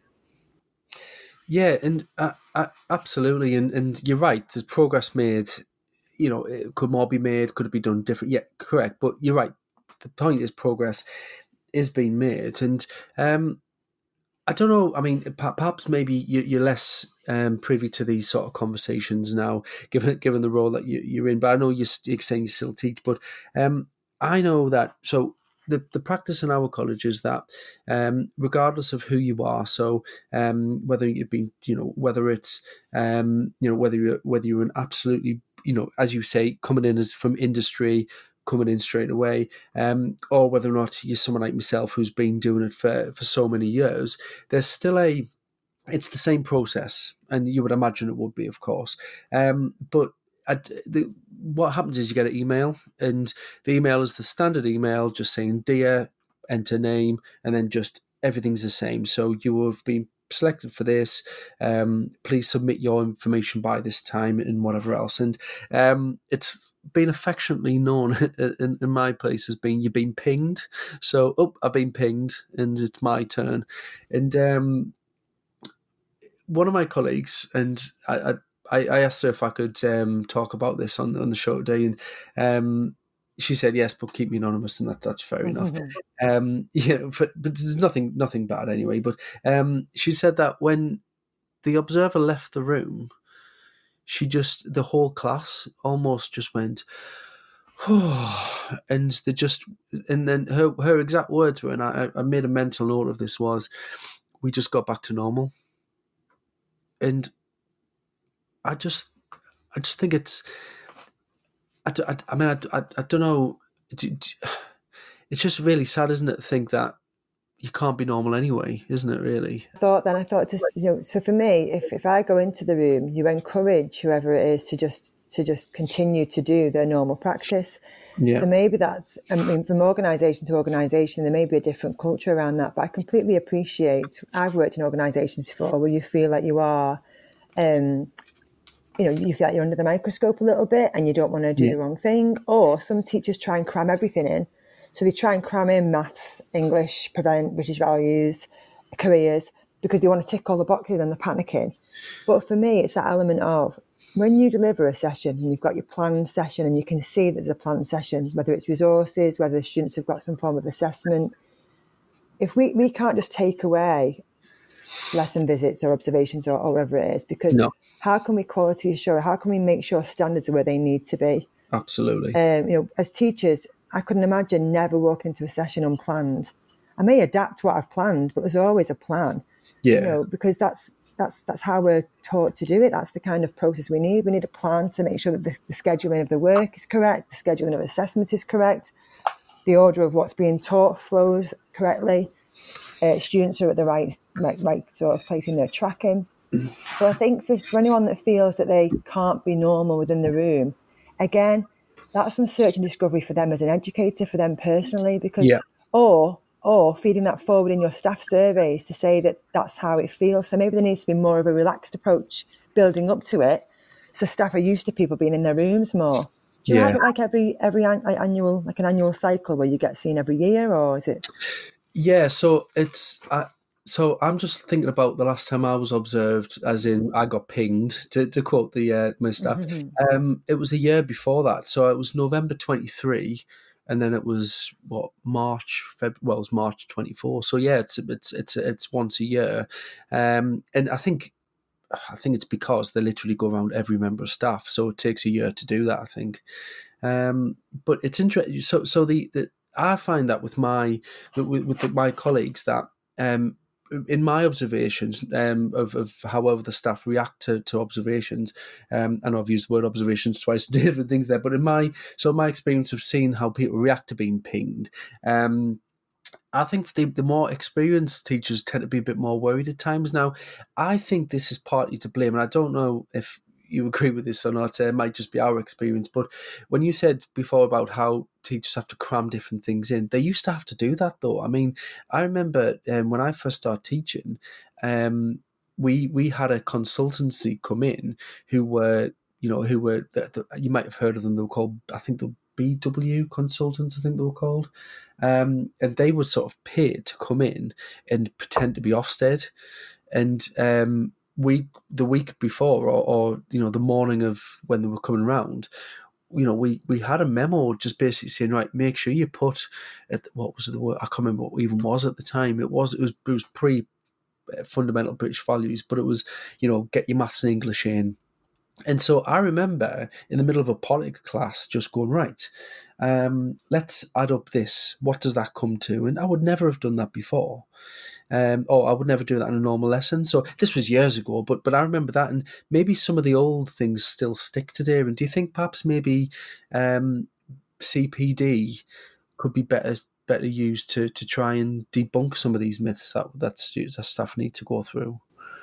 Yeah, and uh, uh, absolutely, and and you're right. There's progress made. You know, it could more be made. Could it be done different? Yeah, correct. But you're right. The point is, progress is being made, and um, I don't know. I mean, perhaps maybe you're less um, privy to these sort of conversations now, given given the role that you're in. But I know you're, you're saying you still teach. But um, I know that so. The, the practice in our college is that um, regardless of who you are, so um, whether you've been, you know, whether it's, um, you know, whether you're, whether you're an absolutely, you know, as you say, coming in as from industry, coming in straight away, um, or whether or not you're someone like myself who's been doing it for, for so many years, there's still a, it's the same process, and you would imagine it would be, of course, um, but I, the, what happens is you get an email, and the email is the standard email just saying, dear, enter name, and then just everything's the same. So you have been selected for this. Um, please submit your information by this time and whatever else. And um, it's been affectionately known in, in my place as being, you've been pinged. So, oh, I've been pinged and it's my turn. And um, one of my colleagues, and I, I I, I asked her if I could um, talk about this on on the show today, and um, she said yes, but keep me anonymous, and that, that's fair enough. Um, you know, but, but there's nothing nothing bad anyway. But um, she said that when the observer left the room, she just the whole class almost just went, oh, and they just and then her her exact words were, and I, I made a mental note of this, was, we just got back to normal, and I just, I just think it's, I, I, I mean, I, I, I don't know, it's, it's just really sad, isn't it, to think that you can't be normal anyway, isn't it, really? I thought then, I thought, just, you know, so for me, if, if I go into the room, you encourage whoever it is to just, to just continue to do their normal practice. Yeah. So maybe that's, I mean, from organisation to organisation, there may be a different culture around that, but I completely appreciate, I've worked in organisations before where you feel like you are, um, you know, you feel like you're under the microscope a little bit and you don't want to do yeah. the wrong thing. Or some teachers try and cram everything in. So they try and cram in maths, English, prevent, British values, careers, because they want to tick all the boxes and they're panicking. But for me, it's that element of when you deliver a session and you've got your planned session and you can see that there's a planned session, whether it's resources, whether the students have got some form of assessment. If we, we can't just take away lesson visits or observations or, or whatever it is, because no. how can we quality assure? How can we make sure standards are where they need to be? Absolutely. Um, you know, as teachers, I couldn't imagine never walking into a session unplanned. I may adapt what I've planned, but there's always a plan. Yeah. You know, because that's that's that's how we're taught to do it. That's the kind of process we need. We need a plan to make sure that the, the scheduling of the work is correct, the scheduling of assessment is correct, the order of what's being taught flows correctly. Uh, students are at the right, right right sort of place in their tracking. So I think for, for anyone that feels that they can't be normal within the room, again, that's some search and discovery for them as an educator, for them personally, because Yeah. or or feeding that forward in your staff surveys to say that that's how it feels. So maybe there needs to be more of a relaxed approach building up to it, so staff are used to people being in their rooms more. Do you Yeah. have it like every every an, like annual like an annual cycle where you get seen every year, or is it? Yeah, so it's uh, so I'm just thinking about the last time I was observed, as in I got pinged, to, to quote the uh, my staff. Mm-hmm. Um, it was a year before that, so it was November twenty-three, and then it was what March, Feb- well, it was March twenty-four. So yeah, it's it's it's it's once a year, um, and I think. I think it's because they literally go around every member of staff, so it takes a year to do that, I think. Um, but it's interesting. So, so the, the I find that with my with, with the, my colleagues that um, in my observations um, of, of however the staff react to, to observations, um, and I've used the word observations twice today, different things there. But in my so my experience of seeing how people react to being pinged. Um, I think the, the more experienced teachers tend to be a bit more worried at times. Now, I think this is partly to blame, and I don't know if you agree with this or not. It might just be our experience. But when you said before about how teachers have to cram different things in, they used to have to do that, though. I mean, I remember um, when I first started teaching, um, we we had a consultancy come in who were, you know, who were, the, the, you might have heard of them. They were called, I think, the B W consultants, I think they were called. Um, and they were sort of paid to come in and pretend to be Ofsted. And um, we, the week before, or, or you know, the morning of when they were coming round, you know, we, we had a memo just basically saying, right, make sure you put, at, what was it, the word? I can't remember what it even was at the time. It was it was it was pre fundamental British values, but it was, you know, get your maths and English in. And so I remember in the middle of a politics class just going, right, um, let's add up this. What does that come to? And I would never have done that before. Um, or I would never do that in a normal lesson. So this was years ago, but but I remember that. And maybe some of the old things still stick today. And do you think perhaps maybe um, C P D could be better better used to, to try and debunk some of these myths that, that students, that staff need to go through?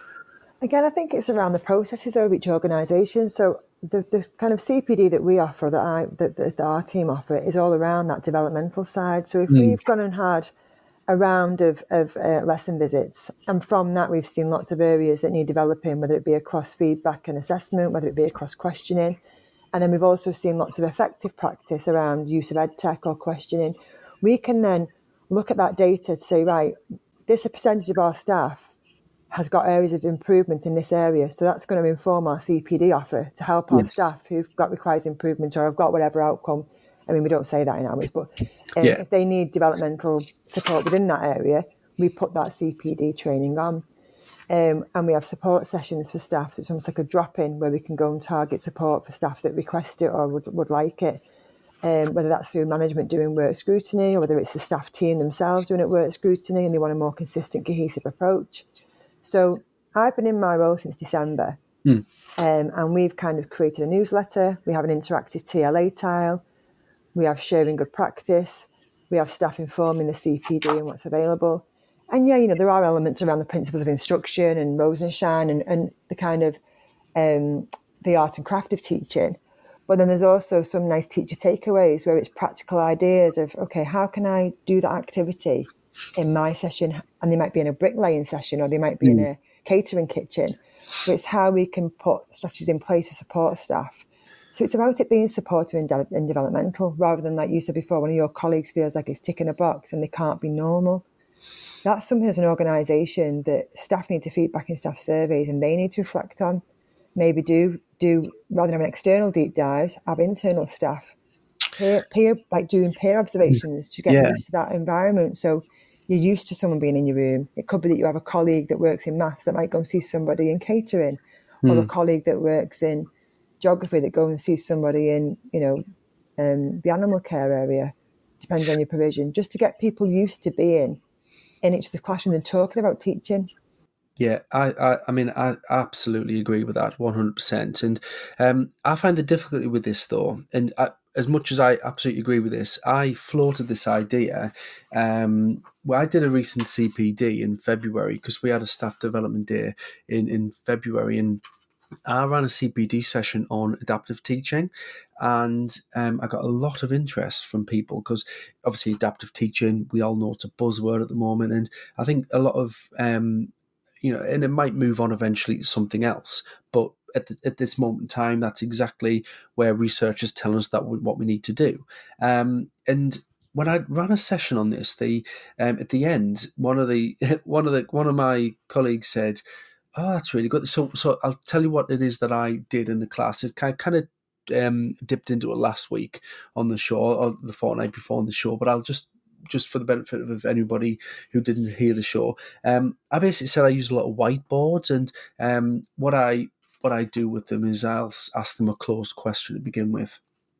Again, I think it's around the processes of each organisation. So the, the kind of C P D that we offer, that I that, that our team offer, is all around that developmental side. So if mm. we've gone and had a round of, of uh, lesson visits, and from that we've seen lots of areas that need developing, whether it be across feedback and assessment, whether it be across questioning, and then we've also seen lots of effective practice around use of EdTech or questioning, we can then look at that data to say, right, this is a percentage of our staff has got areas of improvement in this area. So that's going to inform our C P D offer to help our yes. staff who've got requires improvement or have got whatever outcome. I mean, we don't say that in ours, but um, yeah. if they need developmental support within that area, we put that C P D training on. Um, and we have support sessions for staff. So it's almost like a drop-in where we can go and target support for staff that request it or would, would like it. Um, whether that's through management doing work scrutiny or whether it's the staff team themselves doing it work scrutiny and they want a more consistent, cohesive approach. So I've been in my role since December, mm. um, and we've kind of created a newsletter. We have an interactive T L A tile. We have sharing good practice. We have staff informing the C P D and what's available. And yeah, you know, there are elements around the principles of instruction and rose and shine and, and the kind of um, the art and craft of teaching. But then there's also some nice teacher takeaways where it's practical ideas of, okay, how can I do that activity in my session? And they might be in a bricklaying session or they might be mm. in a catering kitchen. But it's how we can put strategies in place to support staff. So it's about it being supportive and, de- and developmental rather than, like you said before, one of your colleagues feels like it's ticking a box and they can't be normal. That's something as an organisation that staff need to feed back in staff surveys and they need to reflect on. Maybe do, do rather than have an external deep dives, have internal staff, peer, peer, like doing peer observations to get yeah. used to that environment. So you're used to someone being in your room. It could be that you have a colleague that works in maths that might go and see somebody in catering, mm. or a colleague that works in geography that go and see somebody in, you know, um, the animal care area. Depends on your provision. Just to get people used to being in each other's classroom and talking about teaching. Yeah, I, I, I mean, I absolutely agree with that one hundred percent. And um, I find the difficulty with this, though, and I, as much as I absolutely agree with this, I floated this idea. Um, well, I did a recent C P D in February because we had a staff development day in, in February, and I ran a C P D session on adaptive teaching, and um, I got a lot of interest from people because obviously adaptive teaching, we all know it's a buzzword at the moment, and I think a lot of um, you know, and it might move on eventually to something else, but at, the, at this moment in time, that's exactly where researchers tell us that we, what we need to do. Um, and when I ran a session on this, the um, at the end, one of the one of the one of my colleagues said, "Oh, that's really good." So, so I'll tell you what it is that I did in the class. It kind kind of um, dipped into it last week on the show, or the fortnight before on the show, but I'll just. just for the benefit of anybody who didn't hear the show, um, I basically said I use a lot of whiteboards, and um, what I what I do with them is I'll ask them a closed question to begin with.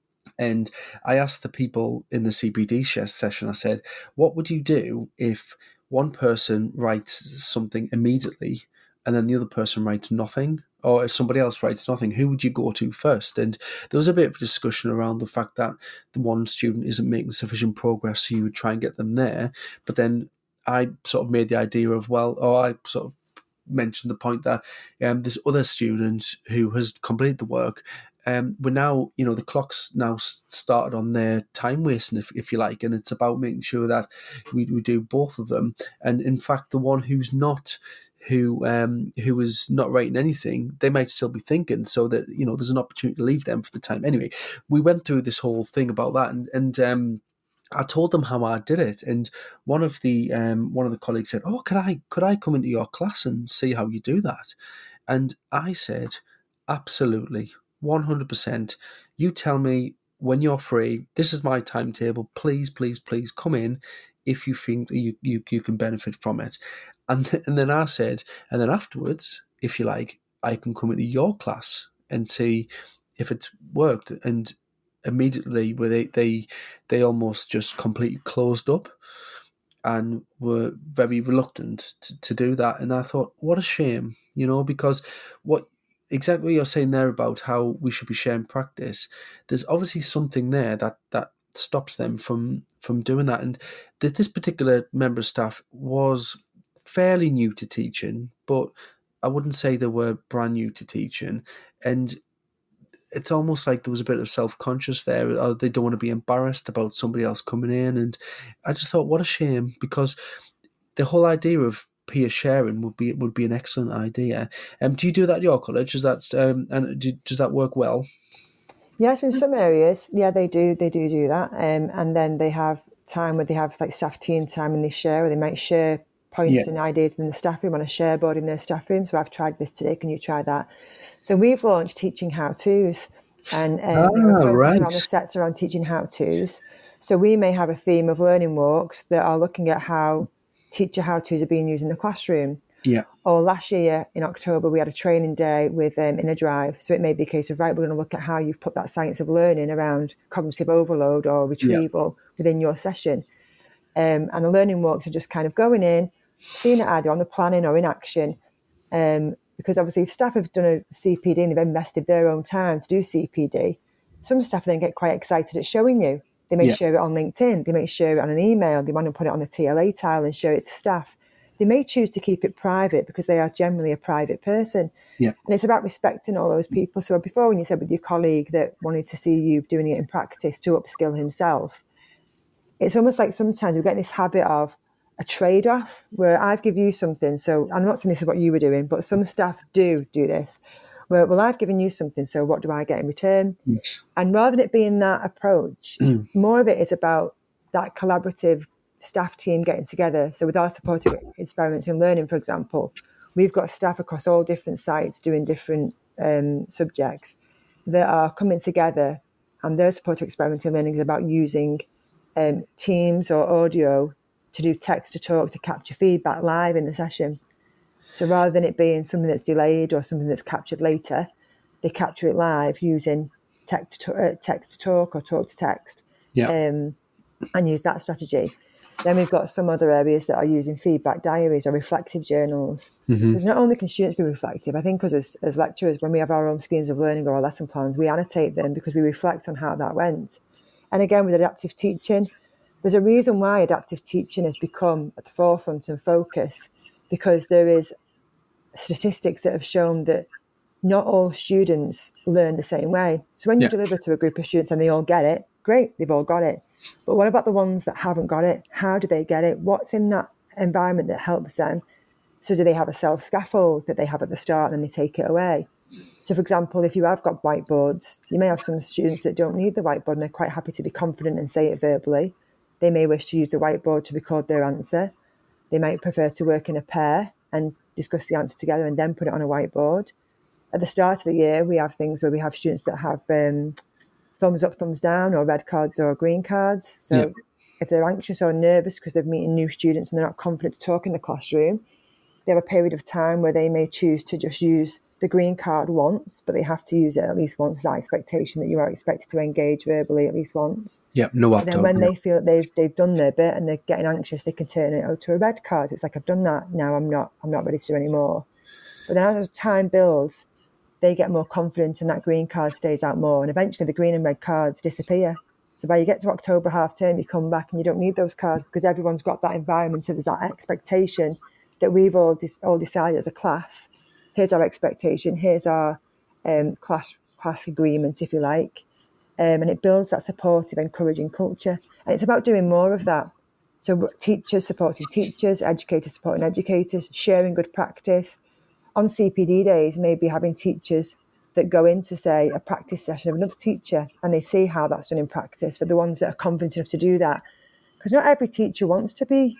And I asked the people in the C P D session, I said, what would you do if one person writes something immediately and then the other person writes nothing? Or if somebody else writes nothing, who would you go to first? And there was a bit of discussion around the fact that the one student isn't making sufficient progress, so you would try and get them there. But then I sort of made the idea of, well, or I sort of mentioned the point that um, this other student who has completed the work, um, we're now, you know, the clock's now started on their time wasting, if, if you like, and it's about making sure that we, we do both of them. And in fact, the one who's not who um who is not writing anything, they might still be thinking, so that, you know, there's an opportunity to leave them for the time. Anyway, we went through this whole thing about that, and and um I told them how I did it, and one of the um one of the colleagues said, "Oh, could I could I come into your class and see how you do that?" And I said, "Absolutely, one hundred percent. You tell me when you're free. This is my timetable. Please, please, please come in if you think you you, you can benefit from it." And, th- and then I said, and then afterwards, if you like, I can come into your class and see if it's worked. And immediately, where they, they, they almost just completely closed up and were very reluctant to, to do that. And I thought, what a shame, you know, because what exactly what you're saying there about how we should be sharing practice, there's obviously something there that, that stops them from, from doing that. And th- this particular member of staff was fairly new to teaching, but I wouldn't say they were brand new to teaching. And it's almost like there was a bit of self-conscious there, or they don't want to be embarrassed about somebody else coming in. And I just thought, what a shame, because the whole idea of peer sharing would be would be an excellent idea. Um, do you do that at your college? Is that um, and do, does that work well? Yes, in some areas, yeah, they do. They do do that, um, and then they have time where they have like staff team time, and they share, or they might share points yeah. and ideas in the staff room on a share board in their staff room. So I've tried this today. Can you try that? So we've launched teaching how-tos, and um, oh, focusing right. around the sets around teaching how-tos. So we may have a theme of learning walks that are looking at how teacher how-tos are being used in the classroom. Yeah. Or last year in October, we had a training day with um, Inner Drive. So it may be a case of, right, we're going to look at how you've put that science of learning around cognitive overload or retrieval yeah. within your session. Um, and the learning walks are just kind of going in, seeing it either on the planning or in action. Um, because obviously if staff have done a C P D and they've invested their own time to do C P D, some staff then get quite excited at showing you. They may yeah. share it on LinkedIn, they may share it on an email, they want to put it on a T L A tile and share it to staff. They may choose to keep it private because they are generally a private person. Yeah. And it's about respecting all those people. So before, when you said with your colleague that wanted to see you doing it in practice to upskill himself, it's almost like sometimes we get this habit of a trade-off where I've given you something. So I'm not saying this is what you were doing, but some staff do do this. Where, well, I've given you something, so what do I get in return? Yes. And rather than it being that approach, more of it is about that collaborative staff team getting together. So with our supported experiments in learning, for example, we've got staff across all different sites doing different um, subjects that are coming together, and their supported experiment in learning is about using um, Teams or audio to do text to talk to capture feedback live in the session. So rather than it being something that's delayed or something that's captured later, they capture it live using text to, uh, text to talk or talk to text, yeah. um, and use that strategy. Then we've got some other areas that are using feedback diaries or reflective journals. Mm-hmm. Because not only can students be reflective, I think as, as lecturers, when we have our own schemes of learning or our lesson plans, we annotate them because we reflect on how that went. And again, with adaptive teaching, there's a reason why adaptive teaching has become at the forefront and focus, because there is statistics that have shown that not all students learn the same way. So when you Yeah. deliver to a group of students and they all get it, great, they've all got it. But what about the ones that haven't got it? How do they get it? What's in that environment that helps them? So do they have a self-scaffold that they have at the start and then they take it away? So, for example, if you have got whiteboards, you may have some students that don't need the whiteboard and they're quite happy to be confident and say it verbally. They may wish to use the whiteboard to record their answer. They might prefer to work in a pair and discuss the answer together and then put it on a whiteboard. At the start of the year, we have things where we have students that have um, thumbs up, thumbs down, or red cards or green cards. So Yeah. if they're anxious or nervous because they're meeting new students and they're not confident to talk in the classroom, they have a period of time where they may choose to just use the green card once, but they have to use it at least once. That expectation that you are expected to engage verbally at least once. Yeah, no And then opt-out. when yeah. they feel that they've they've done their bit and they're getting anxious, they can turn it out to a red card. It's like, I've done that, now I'm not I'm not ready to do anymore. But then as time builds, they get more confident and that green card stays out more. And eventually the green and red cards disappear. So by you get to October half term, you come back and you don't need those cards because everyone's got that environment. So there's that expectation that we've all dis- all decided as a class. Here's our expectation. Here's our um, class class agreement, if you like. Um, and it builds that supportive, encouraging culture. And it's about doing more of that. So teachers supporting teachers, educators supporting educators, sharing good practice. On C P D days, maybe having teachers that go into, say, a practice session of another teacher and they see how that's done in practice for the ones that are confident enough to do that. Because not every teacher wants to be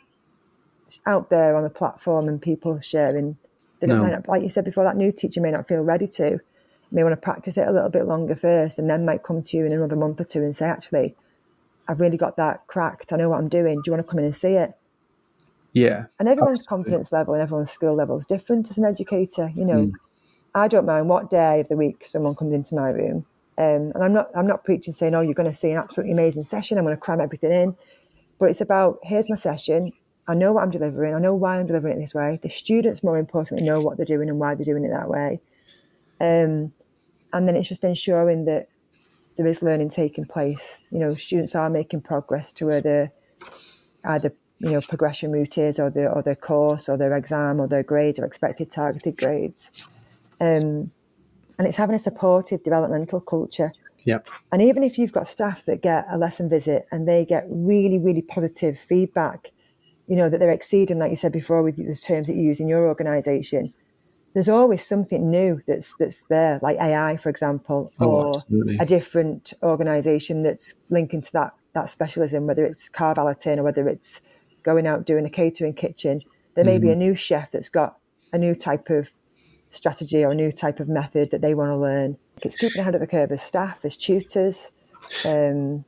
out there on a platform and people sharing. They don't, No. might not, like you said before, that new teacher may not feel ready to. May want to practice it a little bit longer first and then might come to you in another month or two and say, actually, I've really got that cracked. I know what I'm doing. Do you want to come in and see it? Yeah. And everyone's absolutely. confidence level and everyone's skill level is different as an educator. You know, Mm. I don't mind what day of the week someone comes into my room. Um, and I'm not I'm not preaching saying, oh, you're going to see an absolutely amazing session. I'm going to cram everything in. But it's about, here's my session. I know what I'm delivering. I know why I'm delivering it this way. The students, more importantly, know what they're doing and why they're doing it that way. Um, and then it's just ensuring that there is learning taking place. You know, students are making progress to where their either, you know, progression route is, or their or their course or their exam or their grades or expected targeted grades. Um, and it's having a supportive developmental culture. Yeah. And even if you've got staff that get a lesson visit and they get really, really positive feedback, you know, that they're exceeding, like you said before, with the terms that you use in your organisation, there's always something new that's that's there, like A I, for example, Oh, or absolutely. a different organisation that's linking to that that specialism, whether it's car valeting or whether it's going out doing a catering kitchen. There may Mm-hmm. be a new chef that's got a new type of strategy or a new type of method that they want to learn. It's keeping ahead of the curve as staff, as tutors. Um,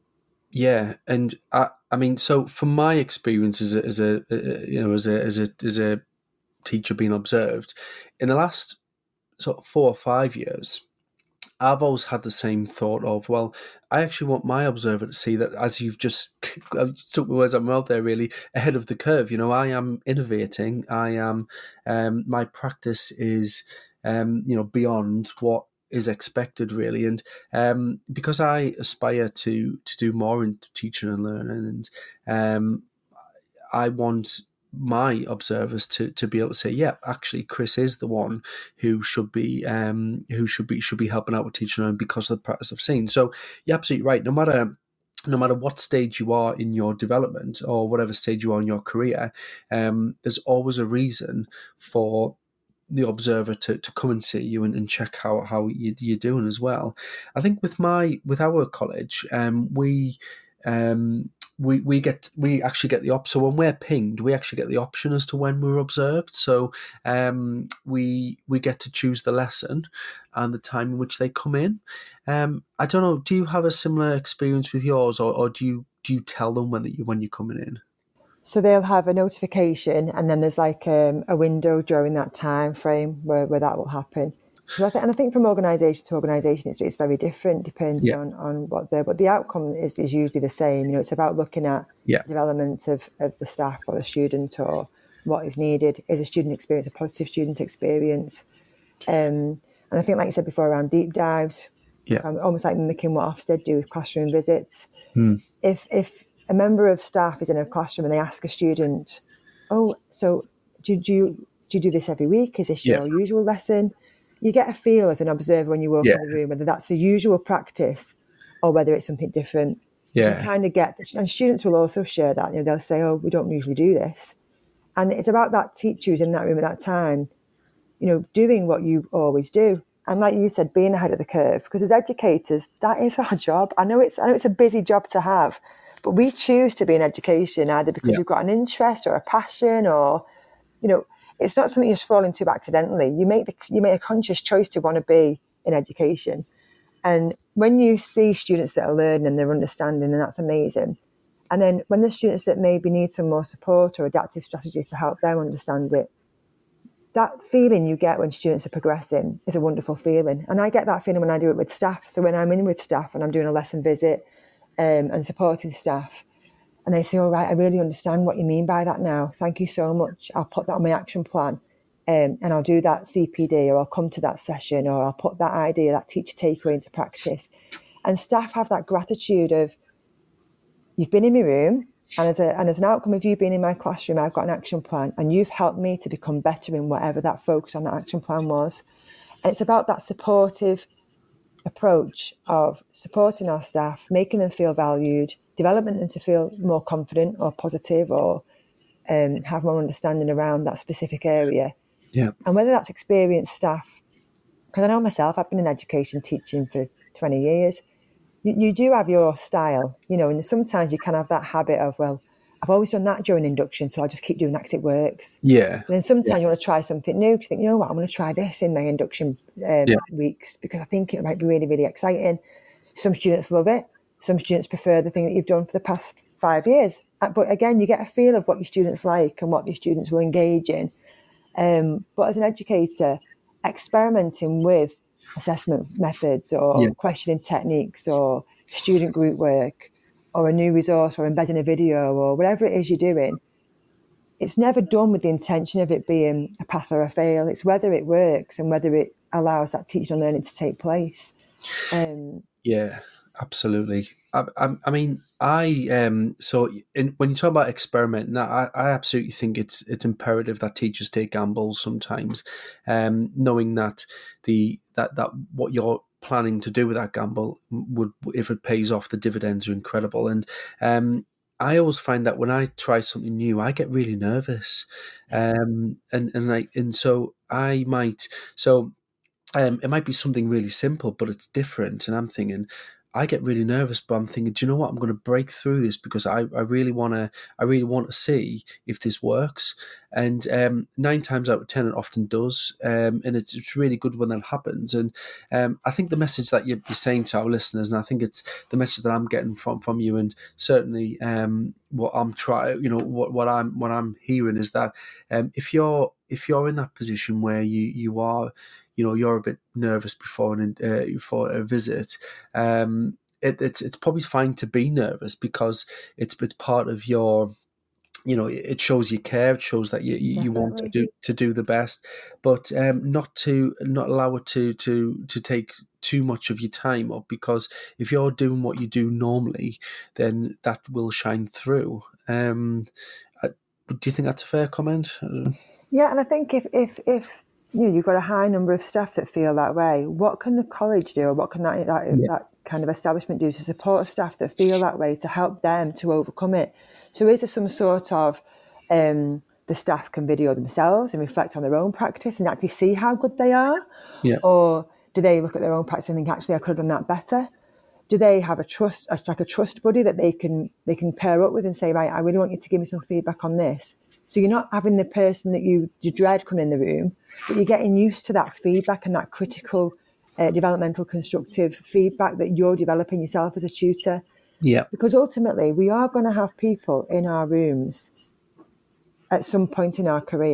Yeah, and I, I mean, so from my experience as a, as a, uh, you know, as a, as a, as a teacher being observed, in the last sort of four or five years, I've always had the same thought of, well, I actually want my observer to see that, as you've just I've took the words out of my mouth there, really ahead of the curve. You know, I am innovating. I am, um, my practice is, um, you know, beyond what is expected, really. And um, because I aspire to to do more into teaching and learning, and um, I want my observers to to be able to say, yeah, actually, Chris is the one who should be um, who should be should be helping out with teaching and learning because of the practice I've seen. So you're absolutely right. No matter no matter what stage you are in your development or whatever stage you are in your career, um, there's always a reason for the observer to, to come and see you and, and check how, how you, you're doing as well. I think with my with our college, um, we um, we we get we actually get the op. So when we're pinged, we actually get the option as to when we're observed. So um, we we get to choose the lesson and the time in which they come in. Um, I don't know. Do you have a similar experience with yours, or, or do you do you tell them when that you when you're coming in? So they'll have a notification and then there's like um, a window during that time frame where, where that will happen. So I th- and I think from organisation to organisation, it's, it's very different depending Yeah. on, on what the but the outcome is, is usually the same. You know, it's about looking at Yeah. development of, of the staff or the student, or what is needed. Is a student experience a positive student experience? Um, and I think, like you said before, around deep dives, Yeah. um, almost like mimicking what Ofsted do with classroom visits. Hmm. If if a member of staff is in a classroom and they ask a student, "Oh, so do, do you do you do this every week? Is this Yeah. your usual lesson?" You get a feel as an observer when you walk Yeah. in the room whether that's the usual practice or whether it's something different. Yeah. You kind of get, and students will also share that. You know, they'll say, "Oh, we don't usually do this," and it's about that teacher who's in that room at that time, you know, doing what you always do. And like you said, being ahead of the curve, because as educators, that is our job. I know it's I know it's a busy job to have, but we choose to be in education either because Yeah. we've got an interest or a passion, or, you know, it's not something you just fall into accidentally. You make the you make a conscious choice to want to be in education. And when you see students that are learning and they're understanding, and that's amazing. And then when the students that maybe need some more support or adaptive strategies to help them understand it, that feeling you get when students are progressing is a wonderful feeling. And I get that feeling when I do it with staff. So when I'm in with staff and I'm doing a lesson visit um, and supporting staff, and they say, "All right, I really understand what you mean by that now. Thank you so much. I'll put that on my action plan. Um, and I'll do that C P D, or I'll come to that session, or I'll put that idea, that teacher takeaway into practice." And staff have that gratitude of, you've been in my room, and as a and as an outcome of you being in my classroom, I've got an action plan, and you've helped me to become better in whatever that focus on that action plan was. And it's about that supportive approach of supporting our staff, making them feel valued, developing them to feel more confident or positive, or um, have more understanding around that specific area. Yeah. And whether that's experienced staff, because I know myself, I've been in education teaching for twenty years. You, you do have your style, you know, and sometimes you can have that habit of, well, I've always done that during induction, so I'll just keep doing that because it works. Yeah. And then sometimes Yeah. you want to try something new. You think, you know what, I'm going to try this in my induction um, Yeah. weeks because I think it might be really, really exciting. Some students love it. Some students prefer the thing that you've done for the past five years. Uh, But again, you get a feel of what your students like and what your students will engage in. Um, but as an educator, experimenting with assessment methods or Yeah. questioning techniques or student group work or a new resource or embedding a video or whatever it is you're doing, it's never done with the intention of it being a pass or a fail. It's whether it works and whether it allows that teaching and learning to take place. Um, Yeah, absolutely. I, I, I mean, I um. So in, when you talk about experimenting, I, I absolutely think it's it's imperative that teachers take gambles sometimes, um, knowing that the that that what you're planning to do with that gamble would, if it pays off, the dividends are incredible. And um, I always find that when I try something new, I get really nervous, um, and and like and so I might so. Um, it might be something really simple, but it's different. And I'm thinking, I get really nervous, but I'm thinking, do you know what? I'm going to break through this because I, I really want to. I really want to see if this works. And um, nine times out of ten, it often does. Um, and it's it's really good when that happens. And um, I think the message that you're, you're saying to our listeners, and I think it's the message that I'm getting from from you, and certainly um, what I'm trying, you know, what, what I'm what I'm hearing is that um, if you're if you're in that position where you you are. You know, you're a bit nervous before an uh, for a visit. Um, it, it's it's probably fine to be nervous because it's it's part of your. You know, it shows you care. It shows that you you, you want to do to do the best, but um, not to not allow it to to to take too much of your time up. Because if you're doing what you do normally, then that will shine through. Um, I, do you think that's a fair comment? Yeah, and I think if if if. You know, you've got a high number of staff that feel that way. What can the college do, or what can that that, yeah. that kind of establishment do to support staff that feel that way, to help them to overcome it? So is there some sort of, um, the staff can video themselves and reflect on their own practice and actually see how good they are? Yeah. Or do they look at their own practice and think, actually, I could have done that better? Do they have a trust, like a trust buddy that they can they can pair up with and say, right, I really want you to give me some feedback on this? So you're not having the person that you, you dread come in the room, but you're getting used to that feedback and that critical, uh, developmental, constructive feedback that you're developing yourself as a tutor. Yeah. Because ultimately, we are going to have people in our rooms at some point in our career.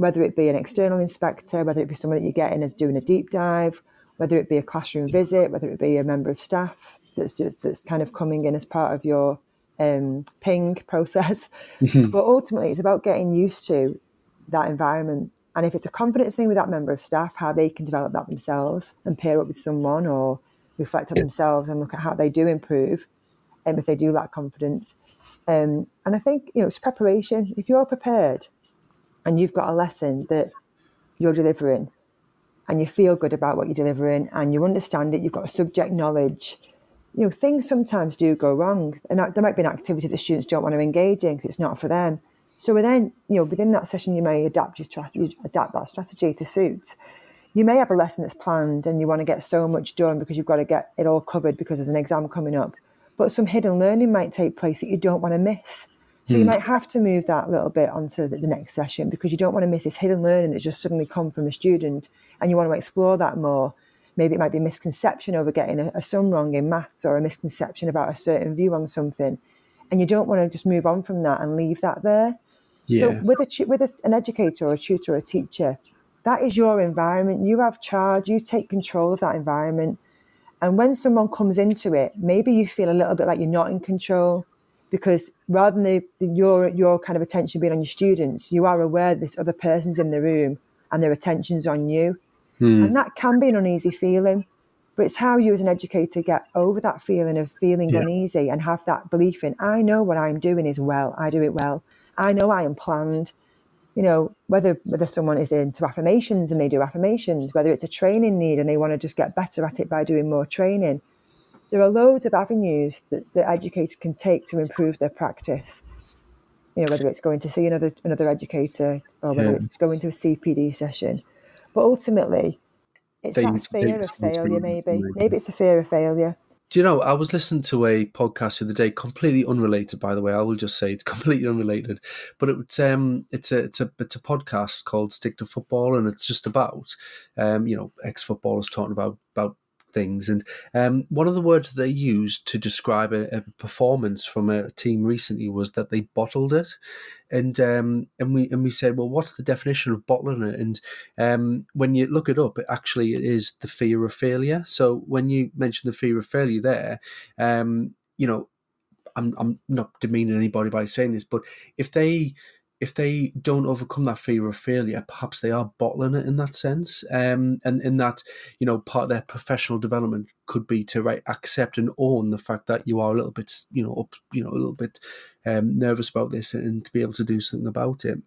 whether it be an external inspector, whether it be someone that you get in as doing a deep dive, whether it be a classroom visit, whether it be a member of staff that's just that's kind of coming in as part of your um, ping process. But ultimately, it's about getting used to that environment. And if it's a confidence thing with that member of staff, how they can develop that themselves and pair up with someone or reflect on yeah. themselves and look at how they do improve, and um, if they do lack confidence. Um, and I think, you know, it's preparation. If you're prepared and you've got a lesson that you're delivering and you feel good about what you're delivering and you understand it, you've got a subject knowledge, you know, things sometimes do go wrong. And there might be an activity that students don't want to engage in because it's not for them. So then, you know, within that session, you may adapt your strategy, adapt that strategy to suit. You may have a lesson that's planned and you want to get so much done because you've got to get it all covered because there's an exam coming up. But some hidden learning might take place that you don't want to miss. So mm. you might have to move that little bit onto the, the next session because you don't want to miss this hidden learning that's just suddenly come from a student and you want to explore that more. Maybe it might be a misconception over getting a, a sum wrong in maths or a misconception about a certain view on something. And you don't want to just move on from that and leave that there. Yeah. So with a with a, an educator or a tutor or a teacher, that is your environment. You have charge. You take control of that environment. And when someone comes into it, maybe you feel a little bit like you're not in control because rather than the, your your kind of attention being on your students, you are aware this other person's in the room and their attention's on you. Hmm. And that can be an uneasy feeling. But it's how you as an educator get over that feeling of feeling yeah. uneasy and have that belief in, I know what I'm doing is well. I do it well. I know I am planned. You know, whether whether someone is into affirmations and they do affirmations, whether it's a training need and they want to just get better at it by doing more training. There are loads of avenues that the educator can take to improve their practice. You know, whether it's going to see another another educator or whether yeah. it's going to a C P D session. But ultimately, it's they, that fear of failure, maybe. Maybe it's the fear of failure. Do you know, I was listening to a podcast the other day, completely unrelated, by the way. I will just say it's completely unrelated. But it's um it's a it's a it's a podcast called Stick to Football, and it's just about um, you know, ex-footballers talking about about things. And um one of the words they used to describe a, a performance from a team recently was that they bottled it. And um and we and we said, well, what's the definition of bottling it? And um when you look it up, it actually is the fear of failure. So when you mention the fear of failure there, um, you know, I'm I'm not demeaning anybody by saying this, but if they if they don't overcome that fear of failure, perhaps they are bottling it in that sense. Um, and in that, you know, part of their professional development could be to right, accept and own the fact that you are a little bit, you know, up, you know, a little bit um, nervous about this and to be able to do something about it.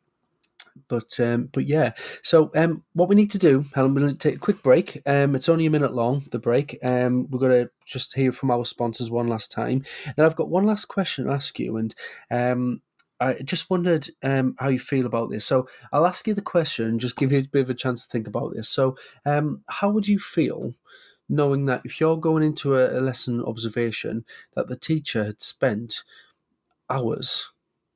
But um, but yeah, so um, what we need to do, Helen, we're going to take a quick break. Um, it's only a minute long, the break. Um, we're going to just hear from our sponsors one last time. Then I've got one last question to ask you, and um, I just wondered um, how you feel about this. So I'll ask you the question and just give you a bit of a chance to think about this. So um, how would you feel knowing that if you're going into a, a lesson observation that the teacher had spent hours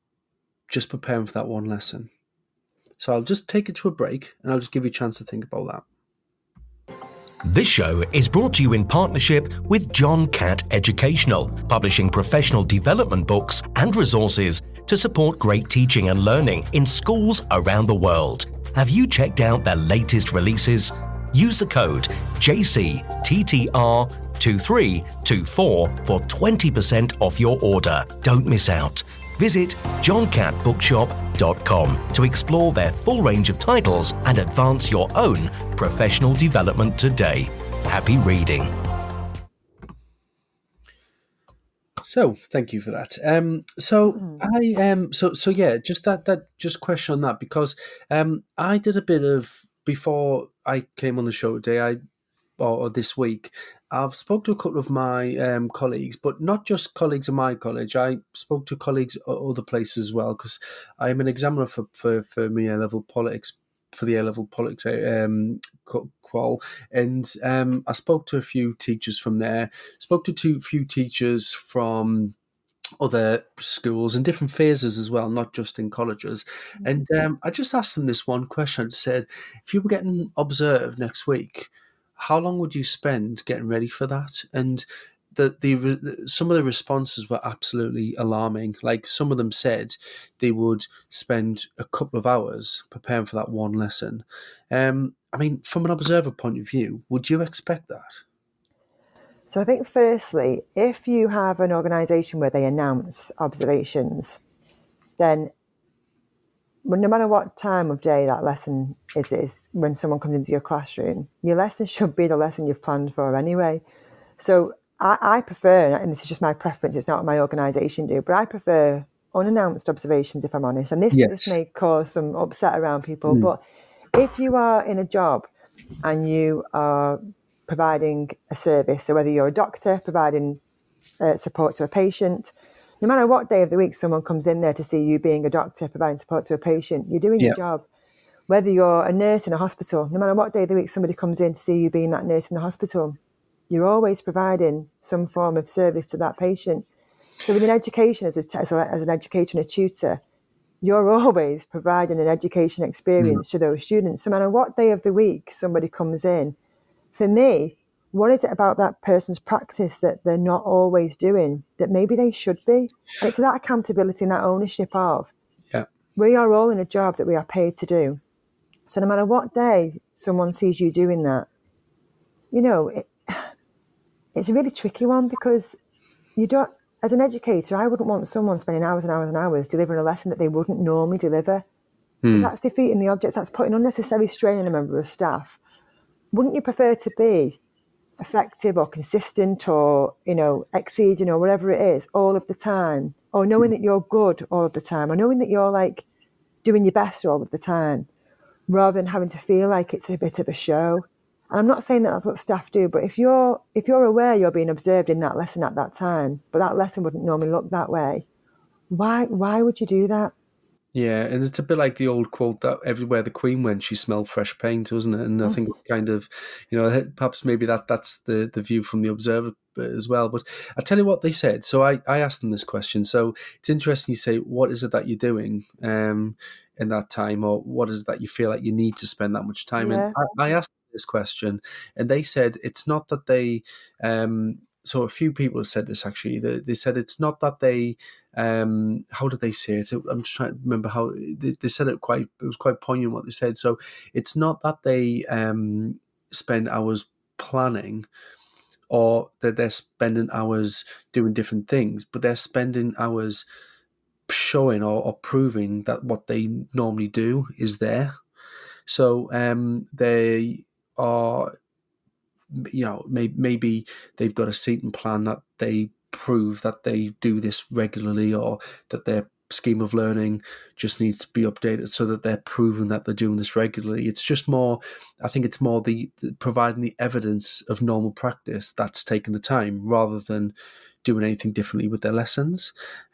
just preparing for that one lesson? So I'll just take it to a break and I'll just give you a chance to think about that. This show is brought to you in partnership with John Catt Educational, publishing professional development books and resources to support great teaching and learning in schools around the world. Have you checked out their latest releases? Use the code J C T T R two three two four for twenty percent off your order. Don't miss out. Visit john catt bookshop dot com to explore their full range of titles and advance your own professional development today. Happy reading. So, thank you for that. Um, so I um, so so yeah, just that that just question on that because um, I did a bit of before I came on the show today. I or, or this week. I've spoke to a couple of my um, colleagues, but not just colleagues of my college. I spoke to colleagues at other places as well because I'm an examiner for for for my A-level politics for the A-level politics um, qual, and um, I spoke to a few teachers from there. Spoke to two few teachers from other schools and different phases as well, not just in colleges. And um, I just asked them this one question. I said, if you were getting observed next week, how long would you spend getting ready for that? And the, the some of the responses were absolutely alarming. Like some of them said they would spend a couple of hours preparing for that one lesson. Um, I mean, from an observer point of view, would you expect that? So I think firstly, if you have an organisation where they announce observations, then no matter what time of day that lesson is, is when someone comes into your classroom, your lesson should be the lesson you've planned for anyway. So I, I prefer, and this is just my preference, it's not what my organisation do, but I prefer unannounced observations, if I'm honest. And this, yes. this may cause some upset around people, mm. but if you are in a job and you are providing a service, so whether you're a doctor providing uh, support to a patient, no matter what day of the week someone comes in there to see you being a doctor providing support to a patient, you're doing yeah. your job. Whether you're a nurse in a hospital, no matter what day of the week somebody comes in to see you being that nurse in the hospital, you're always providing some form of service to that patient. So within education, as, a, as, a, as an educator and a tutor, you're always providing an education experience mm. to those students. So no matter what day of the week somebody comes in, for me, what is it about that person's practice that they're not always doing that maybe they should be? And it's that accountability and that ownership of, yeah. we are all in a job that we are paid to do. So no matter what day someone sees you doing that, you know, it, it's a really tricky one because you don't, as an educator, I wouldn't want someone spending hours and hours and hours delivering a lesson that they wouldn't normally deliver. Because mm. that's defeating the objects, that's putting unnecessary strain on a member of staff. Wouldn't you prefer to be effective or consistent or, you know, exceeding or whatever it is all of the time, or knowing that you're good all of the time, or knowing that you're like doing your best all of the time, rather than having to feel like it's a bit of a show? And I'm not saying that that's what staff do, but if you're if you're aware you're being observed in that lesson at that time, but that lesson wouldn't normally look that way, why why would you do that? Yeah, and it's a bit like the old quote that everywhere the Queen went, she smelled fresh paint, wasn't it? And I think kind of, you know, perhaps maybe that that's the, the view from the observer as well. But I'll tell you what they said. So I, I asked them this question. So it's interesting you say, what is it that you're doing um, in that time? Or what is it that you feel like you need to spend that much time yeah. in? I, I asked them this question and they said it's not that they... Um, So a few people have said this actually. They, they said it's not that they, um, how did they say it? I'm just trying to remember how they, they said it. Quite, it was quite poignant what they said. So it's not that they um, spend hours planning, or that they're spending hours doing different things, but they're spending hours showing or, or proving that what they normally do is there. So um, they are. You know, maybe, maybe they've got a seating plan that they prove that they do this regularly, or that their scheme of learning just needs to be updated so that they're proving that they're doing this regularly. It's just more, I think it's more the, the providing the evidence of normal practice that's taking the time, rather than doing anything differently with their lessons.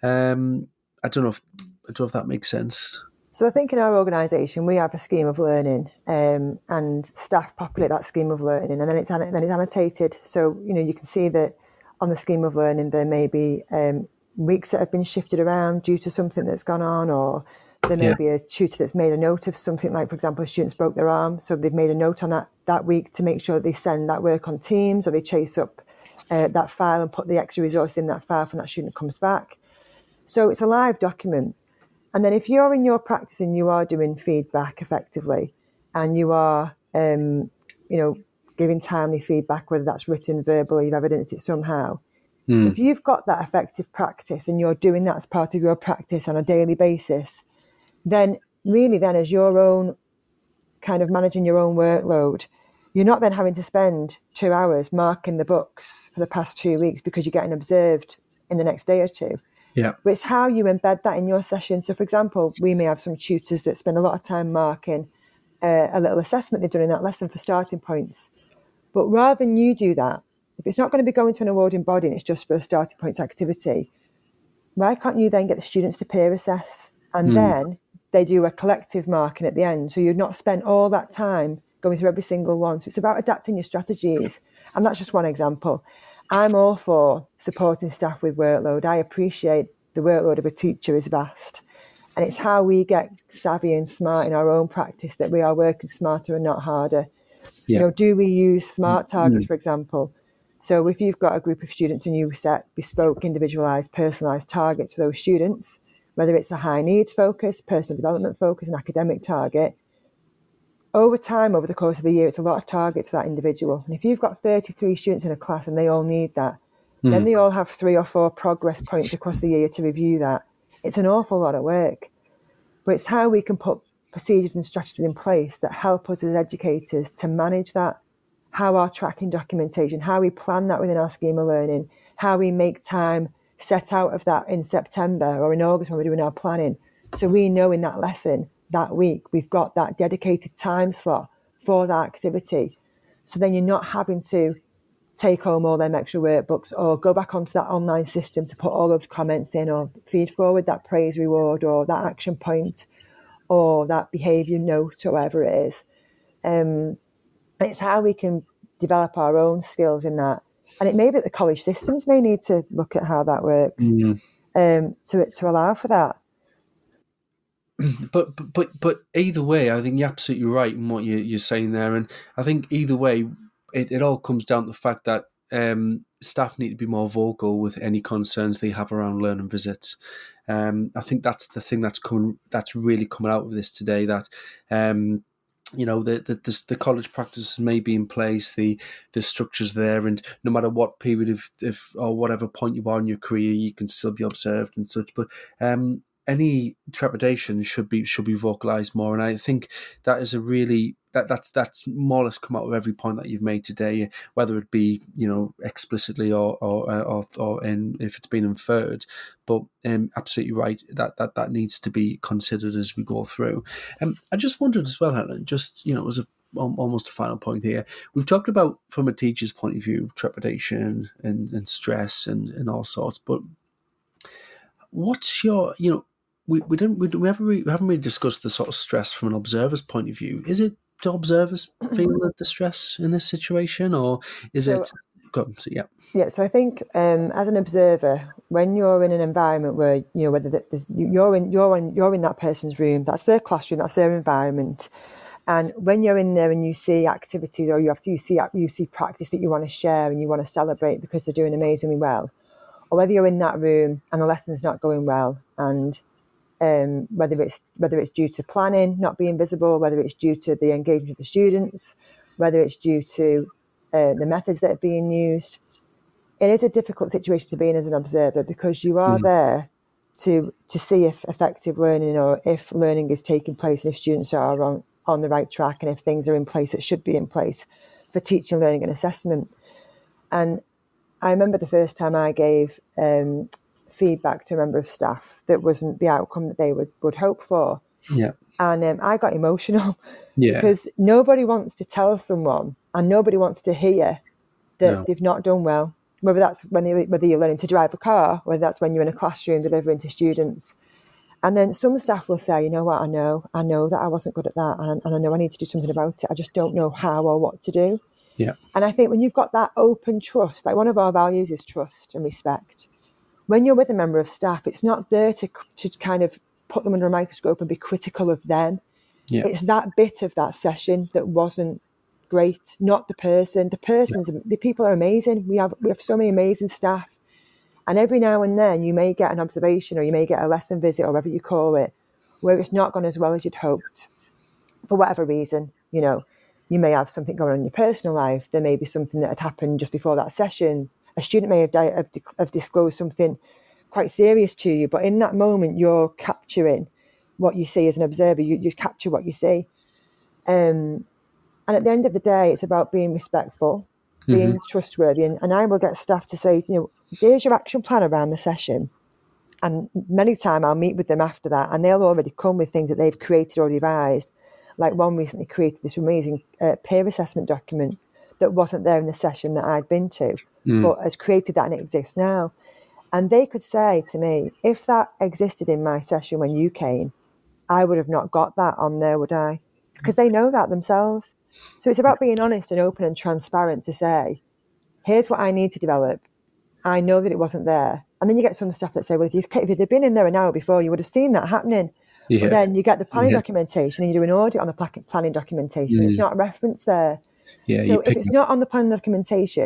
Um, I don't know if I don't know if that makes sense. So I think in our organisation we have a scheme of learning, um, and staff populate that scheme of learning, and then it's then it's annotated. So you know you can see that on the scheme of learning there may be um, weeks that have been shifted around due to something that's gone on, or there may yeah. be a tutor that's made a note of something, like for example, a student's broke their arm, so they've made a note on that that week to make sure they send that work on Teams, or they chase up uh, that file and put the extra resource in that file when that student comes back. So it's a live document. And then if you're in your practice and you are doing feedback effectively, and you are, um, you know, giving timely feedback, whether that's written, verbal, or you've evidenced it somehow, mm. if you've got that effective practice and you're doing that as part of your practice on a daily basis, then really then as your own kind of managing your own workload, you're not then having to spend two hours marking the books for the past two weeks because you're getting observed in the next day or two. Yeah. But it's how you embed that in your session. So, for example, we may have some tutors that spend a lot of time marking uh, a little assessment they've done in that lesson for starting points. But rather than you do that, if it's not going to be going to an awarding body and it's just for a starting points activity, why can't you then get the students to peer assess? And mm. then they do a collective marking at the end. So you've not spent all that time going through every single one. So it's about adapting your strategies. And that's just one example. I'm all for supporting staff with workload. I appreciate the workload of a teacher is vast. And it's how we get savvy and smart in our own practice that we are working smarter and not harder. Yeah. You know, do we use SMART targets, mm. for example? So if you've got a group of students and you set bespoke, individualised, personalised targets for those students, whether it's a high needs focus, personal development focus, an academic target, over time, over the course of a year, it's a lot of targets for that individual. And if you've got thirty-three students in a class and they all need that, mm. then they all have three or four progress points across the year to review that. It's an awful lot of work. But it's how we can put procedures and strategies in place that help us as educators to manage that, how our tracking documentation, how we plan that within our scheme of learning, how we make time set out of that in September or in August when we're doing our planning. So we know in that lesson that week, we've got that dedicated time slot for that activity. So then you're not having to take home all them extra workbooks or go back onto that online system to put all those comments in or feed forward that praise reward or that action point or that behaviour note or whatever it is. Um, and it's how we can develop our own skills in that. And it may be that the college systems may need to look at how that works mm. um, to to allow for that. But, but but but either way, I think you're absolutely right in what you, you're saying there. And I think either way, it, it all comes down to the fact that um, staff need to be more vocal with any concerns they have around learning visits. Um, I think that's the thing that's coming, that's really coming out of this today, that um, you know, the, the the the college practices may be in place, the the structure's there, and no matter what period of, if or whatever point you are in your career, you can still be observed and such. But um, any trepidation should be should be vocalised more, and I think that is a really that that's that's more or less come out of every point that you've made today, whether it be, you know, explicitly or or or, or in, if it's been inferred. But um, absolutely right, that that that needs to be considered as we go through. Um, I just wondered as well, Helen, just, you know, as a almost a final point here, we've talked about from a teacher's point of view trepidation and, and stress and, and all sorts, but what's your, you know, we we didn't we, we haven't really, we haven't really discussed the sort of stress from an observer's point of view. Is it, do observers feel the stress in this situation, or is so, it? Go, so, yeah, yeah. So I think um, as an observer, when you're in an environment where, you know, whether the, you're in you're in you're in that person's room, that's their classroom, that's their environment, and when you're in there and you see activities or you have to you see you see practice that you want to share and you want to celebrate because they're doing amazingly well, or whether you're in that room and the lesson's not going well, and Um, whether it's whether it's due to planning not being visible, whether it's due to the engagement of the students, whether it's due to uh, the methods that are being used, it is a difficult situation to be in as an observer, because you are mm. there to to see if effective learning or if learning is taking place and if students are on, on the right track and if things are in place that should be in place for teaching, learning and assessment. And I remember the first time I gave um, feedback to a member of staff that wasn't the outcome that they would, would hope for. Yeah. And um, I got emotional yeah. because nobody wants to tell someone and nobody wants to hear that no. they've not done well, whether that's when they, whether you're learning to drive a car, whether that's when you're in a classroom delivering to students. And then some staff will say, you know what, I know, I know that I wasn't good at that, and, and I know I need to do something about it. I just don't know how or what to do. Yeah. And I think when you've got that open trust, like one of our values is trust and respect. When you're with a member of staff, it's not there to to kind of put them under a microscope and be critical of them. Yeah. It's that bit of that session that wasn't great, not the person. The persons, yeah. the people are amazing. We have we have so many amazing staff. And every now and then you may get an observation or you may get a lesson visit or whatever you call it, where it's not gone as well as you'd hoped for whatever reason. You know, you may have something going on in your personal life. There may be something that had happened just before that session. A student may have, di- have, have disclosed something quite serious to you, but in that moment, you're capturing what you see as an observer. You, you capture what you see. Um, and at the end of the day, it's about being respectful, being mm-hmm. trustworthy. And, and I will get staff to say, you know, here's your action plan around the session. And many times I'll meet with them after that, and they'll already come with things that they've created or devised. Like one recently created this amazing uh, peer assessment document that wasn't there in the session that I'd been to. Mm. But has created that and it exists now. And they could say to me, if that existed in my session when you came, I would have not got that on there, would I? Because they know that themselves. So it's about being honest and open and transparent to say, here's what I need to develop. I know that it wasn't there. And then you get some stuff that say, well, if, you, if you'd have been in there an hour before, you would have seen that happening. Yeah. But then you get the planning yeah. documentation and you do an audit on the planning documentation. Mm. It's not a reference there. Yeah, so if it's not on the planning documentation,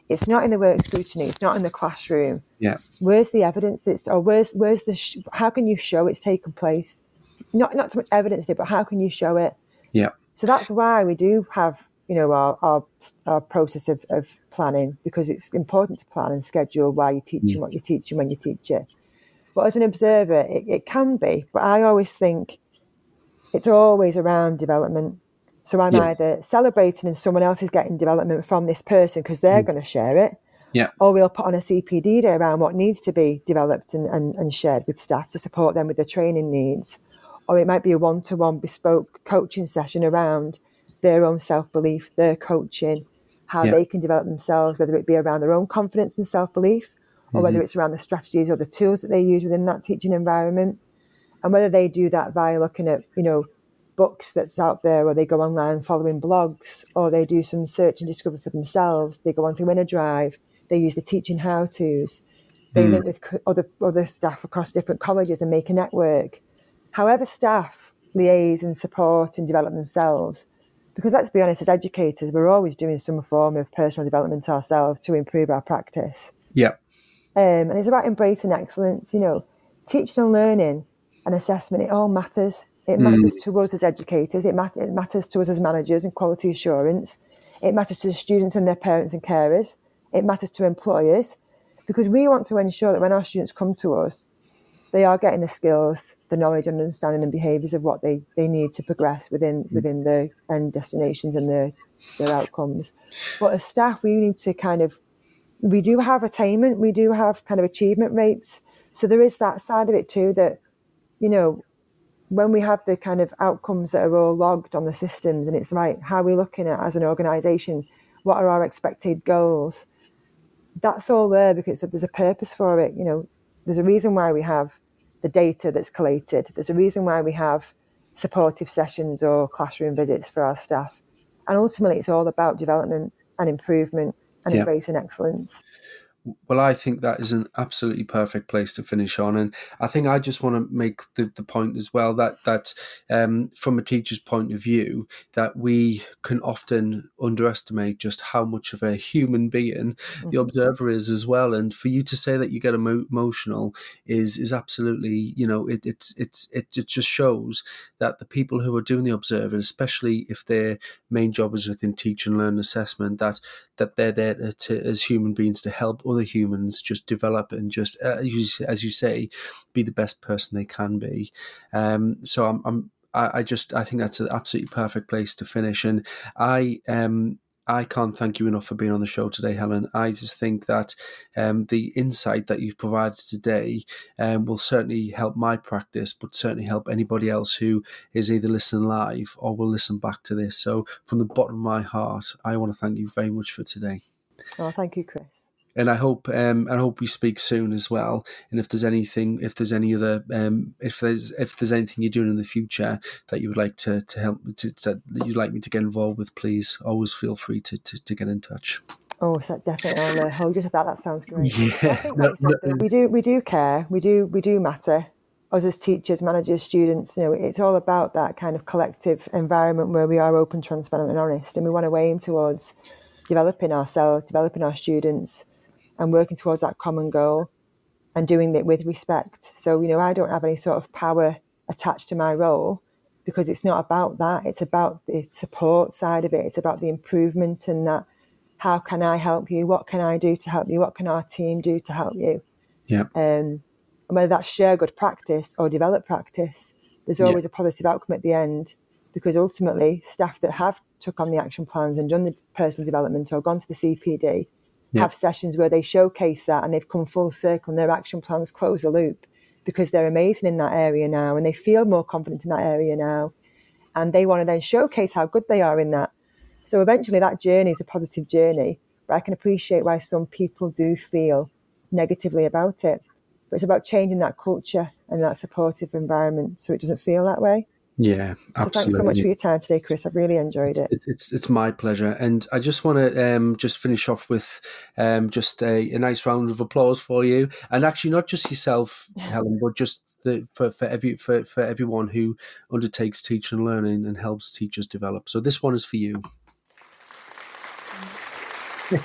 It's not in the work scrutiny. It's not in the classroom. Yeah. Where's the evidence? That's, or where's where's the? Sh- how can you show it's taken place? Not not so much evidence, but how can you show it? Yeah. So that's why we do have, you know, our our, our process of, of planning, because it's important to plan and schedule why you're teaching, mm. what you're teaching, when you teach it. But as an observer, it, it can be. But I always think it's always around development. So I'm yeah. either celebrating and someone else is getting development from this person because they're mm. going to share it. Yeah. Or we'll put on a C P D day around what needs to be developed and, and, and shared with staff to support them with their training needs. Or it might be a one-to-one bespoke coaching session around their own self-belief, their coaching, how yeah. they can develop themselves, whether it be around their own confidence and self-belief, or mm-hmm. whether it's around the strategies or the tools that they use within that teaching environment. And whether they do that via looking at, you know, books that's out there, or they go online following blogs, or they do some search and discover for themselves. They go onto Winner Drive. They use the teaching how-tos. They mm. link with other other staff across different colleges and make a network. However staff liaise and support and develop themselves, because let's be honest, as educators, we're always doing some form of personal development ourselves to improve our practice. Yeah. Um, and it's about embracing excellence. You know, teaching and learning and assessment, it all matters. It matters mm. to us as educators. It, mat- it matters to us as managers and quality assurance. It matters to the students and their parents and carers. It matters to employers, because we want to ensure that when our students come to us, they are getting the skills, the knowledge and understanding and behaviours of what they, they need to progress within within their end destinations and their, their outcomes. But as staff, we need to kind of, we do have attainment, we do have kind of achievement rates. So there is that side of it too, that, you know, when we have the kind of outcomes that are all logged on the systems, and it's right, how are we looking at as an organisation, what are our expected goals? That's all there because there's a purpose for it. You know, there's a reason why we have the data that's collated. There's a reason why we have supportive sessions or classroom visits for our staff. And ultimately, it's all about development and improvement and yeah. embracing excellence. Well, I think that is an absolutely perfect place to finish on. And I think I just want to make the, the point as well that, that um, from a teacher's point of view, that we can often underestimate just how much of a human being mm-hmm. the observer is as well. And for you to say that you get emo- emotional is is absolutely, you know, it, it's it's it, it just shows that the people who are doing the observing, especially if their main job is within teach and learn assessment, that that they're there to, as human beings, to help other humans just develop and just, uh, as you say, be the best person they can be. Um, so I'm, I'm, I just, I think that's an absolutely perfect place to finish. And I, um, I can't thank you enough for being on the show today, Helen. I just think that um, the insight that you've provided today um, will certainly help my practice, but certainly help anybody else who is either listening live or will listen back to this. So from the bottom of my heart, I want to thank you very much for today. Oh, thank you, Chris. And I hope, um, I hope we speak soon as well. And if there's anything, if there's any other, um, if there's, if there's anything you're doing in the future that you would like to, to help, to, to, that you'd like me to get involved with, please always feel free to, to, to get in touch. Oh, so definitely. I'll uh, hold you to that. That sounds great. Yeah. I think like no, no. we do, we do care. We do, we do matter. Us as teachers, managers, students. You know, it's all about that kind of collective environment where we are open, transparent, and honest, and we want to aim towards developing ourselves, developing our students, and working towards that common goal and doing it with respect. So, you know, I don't have any sort of power attached to my role because it's not about that. It's about the support side of it. It's about the improvement and that, how can I help you? What can I do to help you? What can our team do to help you? Yeah. Um, and whether that's share good practice or develop practice, there's always yeah. a positive outcome at the end, because ultimately staff that have took on the action plans and done the personal development or gone to the C P D yeah. have sessions where they showcase that and they've come full circle and their action plans close the loop because they're amazing in that area now and they feel more confident in that area now and they want to then showcase how good they are in that. So eventually that journey is a positive journey, but I can appreciate why some people do feel negatively about it. But it's about changing that culture and that supportive environment so it doesn't feel that way. Yeah, absolutely. So thanks so much for your time today, Chris. I've really enjoyed it. it it's it's my pleasure. And I just want to um, just finish off with um, just a, a nice round of applause for you. And actually not just yourself, Helen, but just the, for, for, every, for, for everyone who undertakes teaching and learning and helps teachers develop. So this one is for you.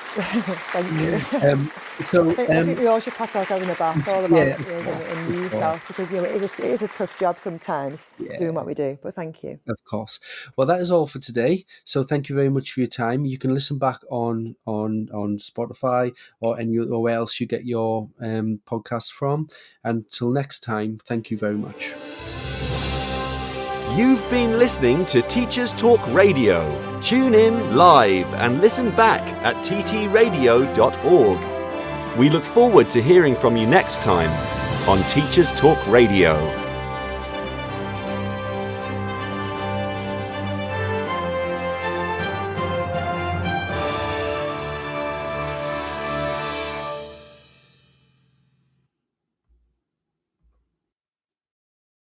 Thank you. Um, so I think, um, I think we all should pat ourselves in the back, all the yeah, volunteers of and, and course, you of yourself, because you know, it, is a, it is a tough job sometimes Yeah. doing what we do. But thank you. Of course. Well, that is all for today. So thank you very much for your time. You can listen back on on on Spotify or any or where else you get your um, podcasts from. Until next time, thank you very much. You've been listening to Teachers Talk Radio. Tune in live and listen back at t t radio dot org. We look forward to hearing from you next time on Teachers Talk Radio.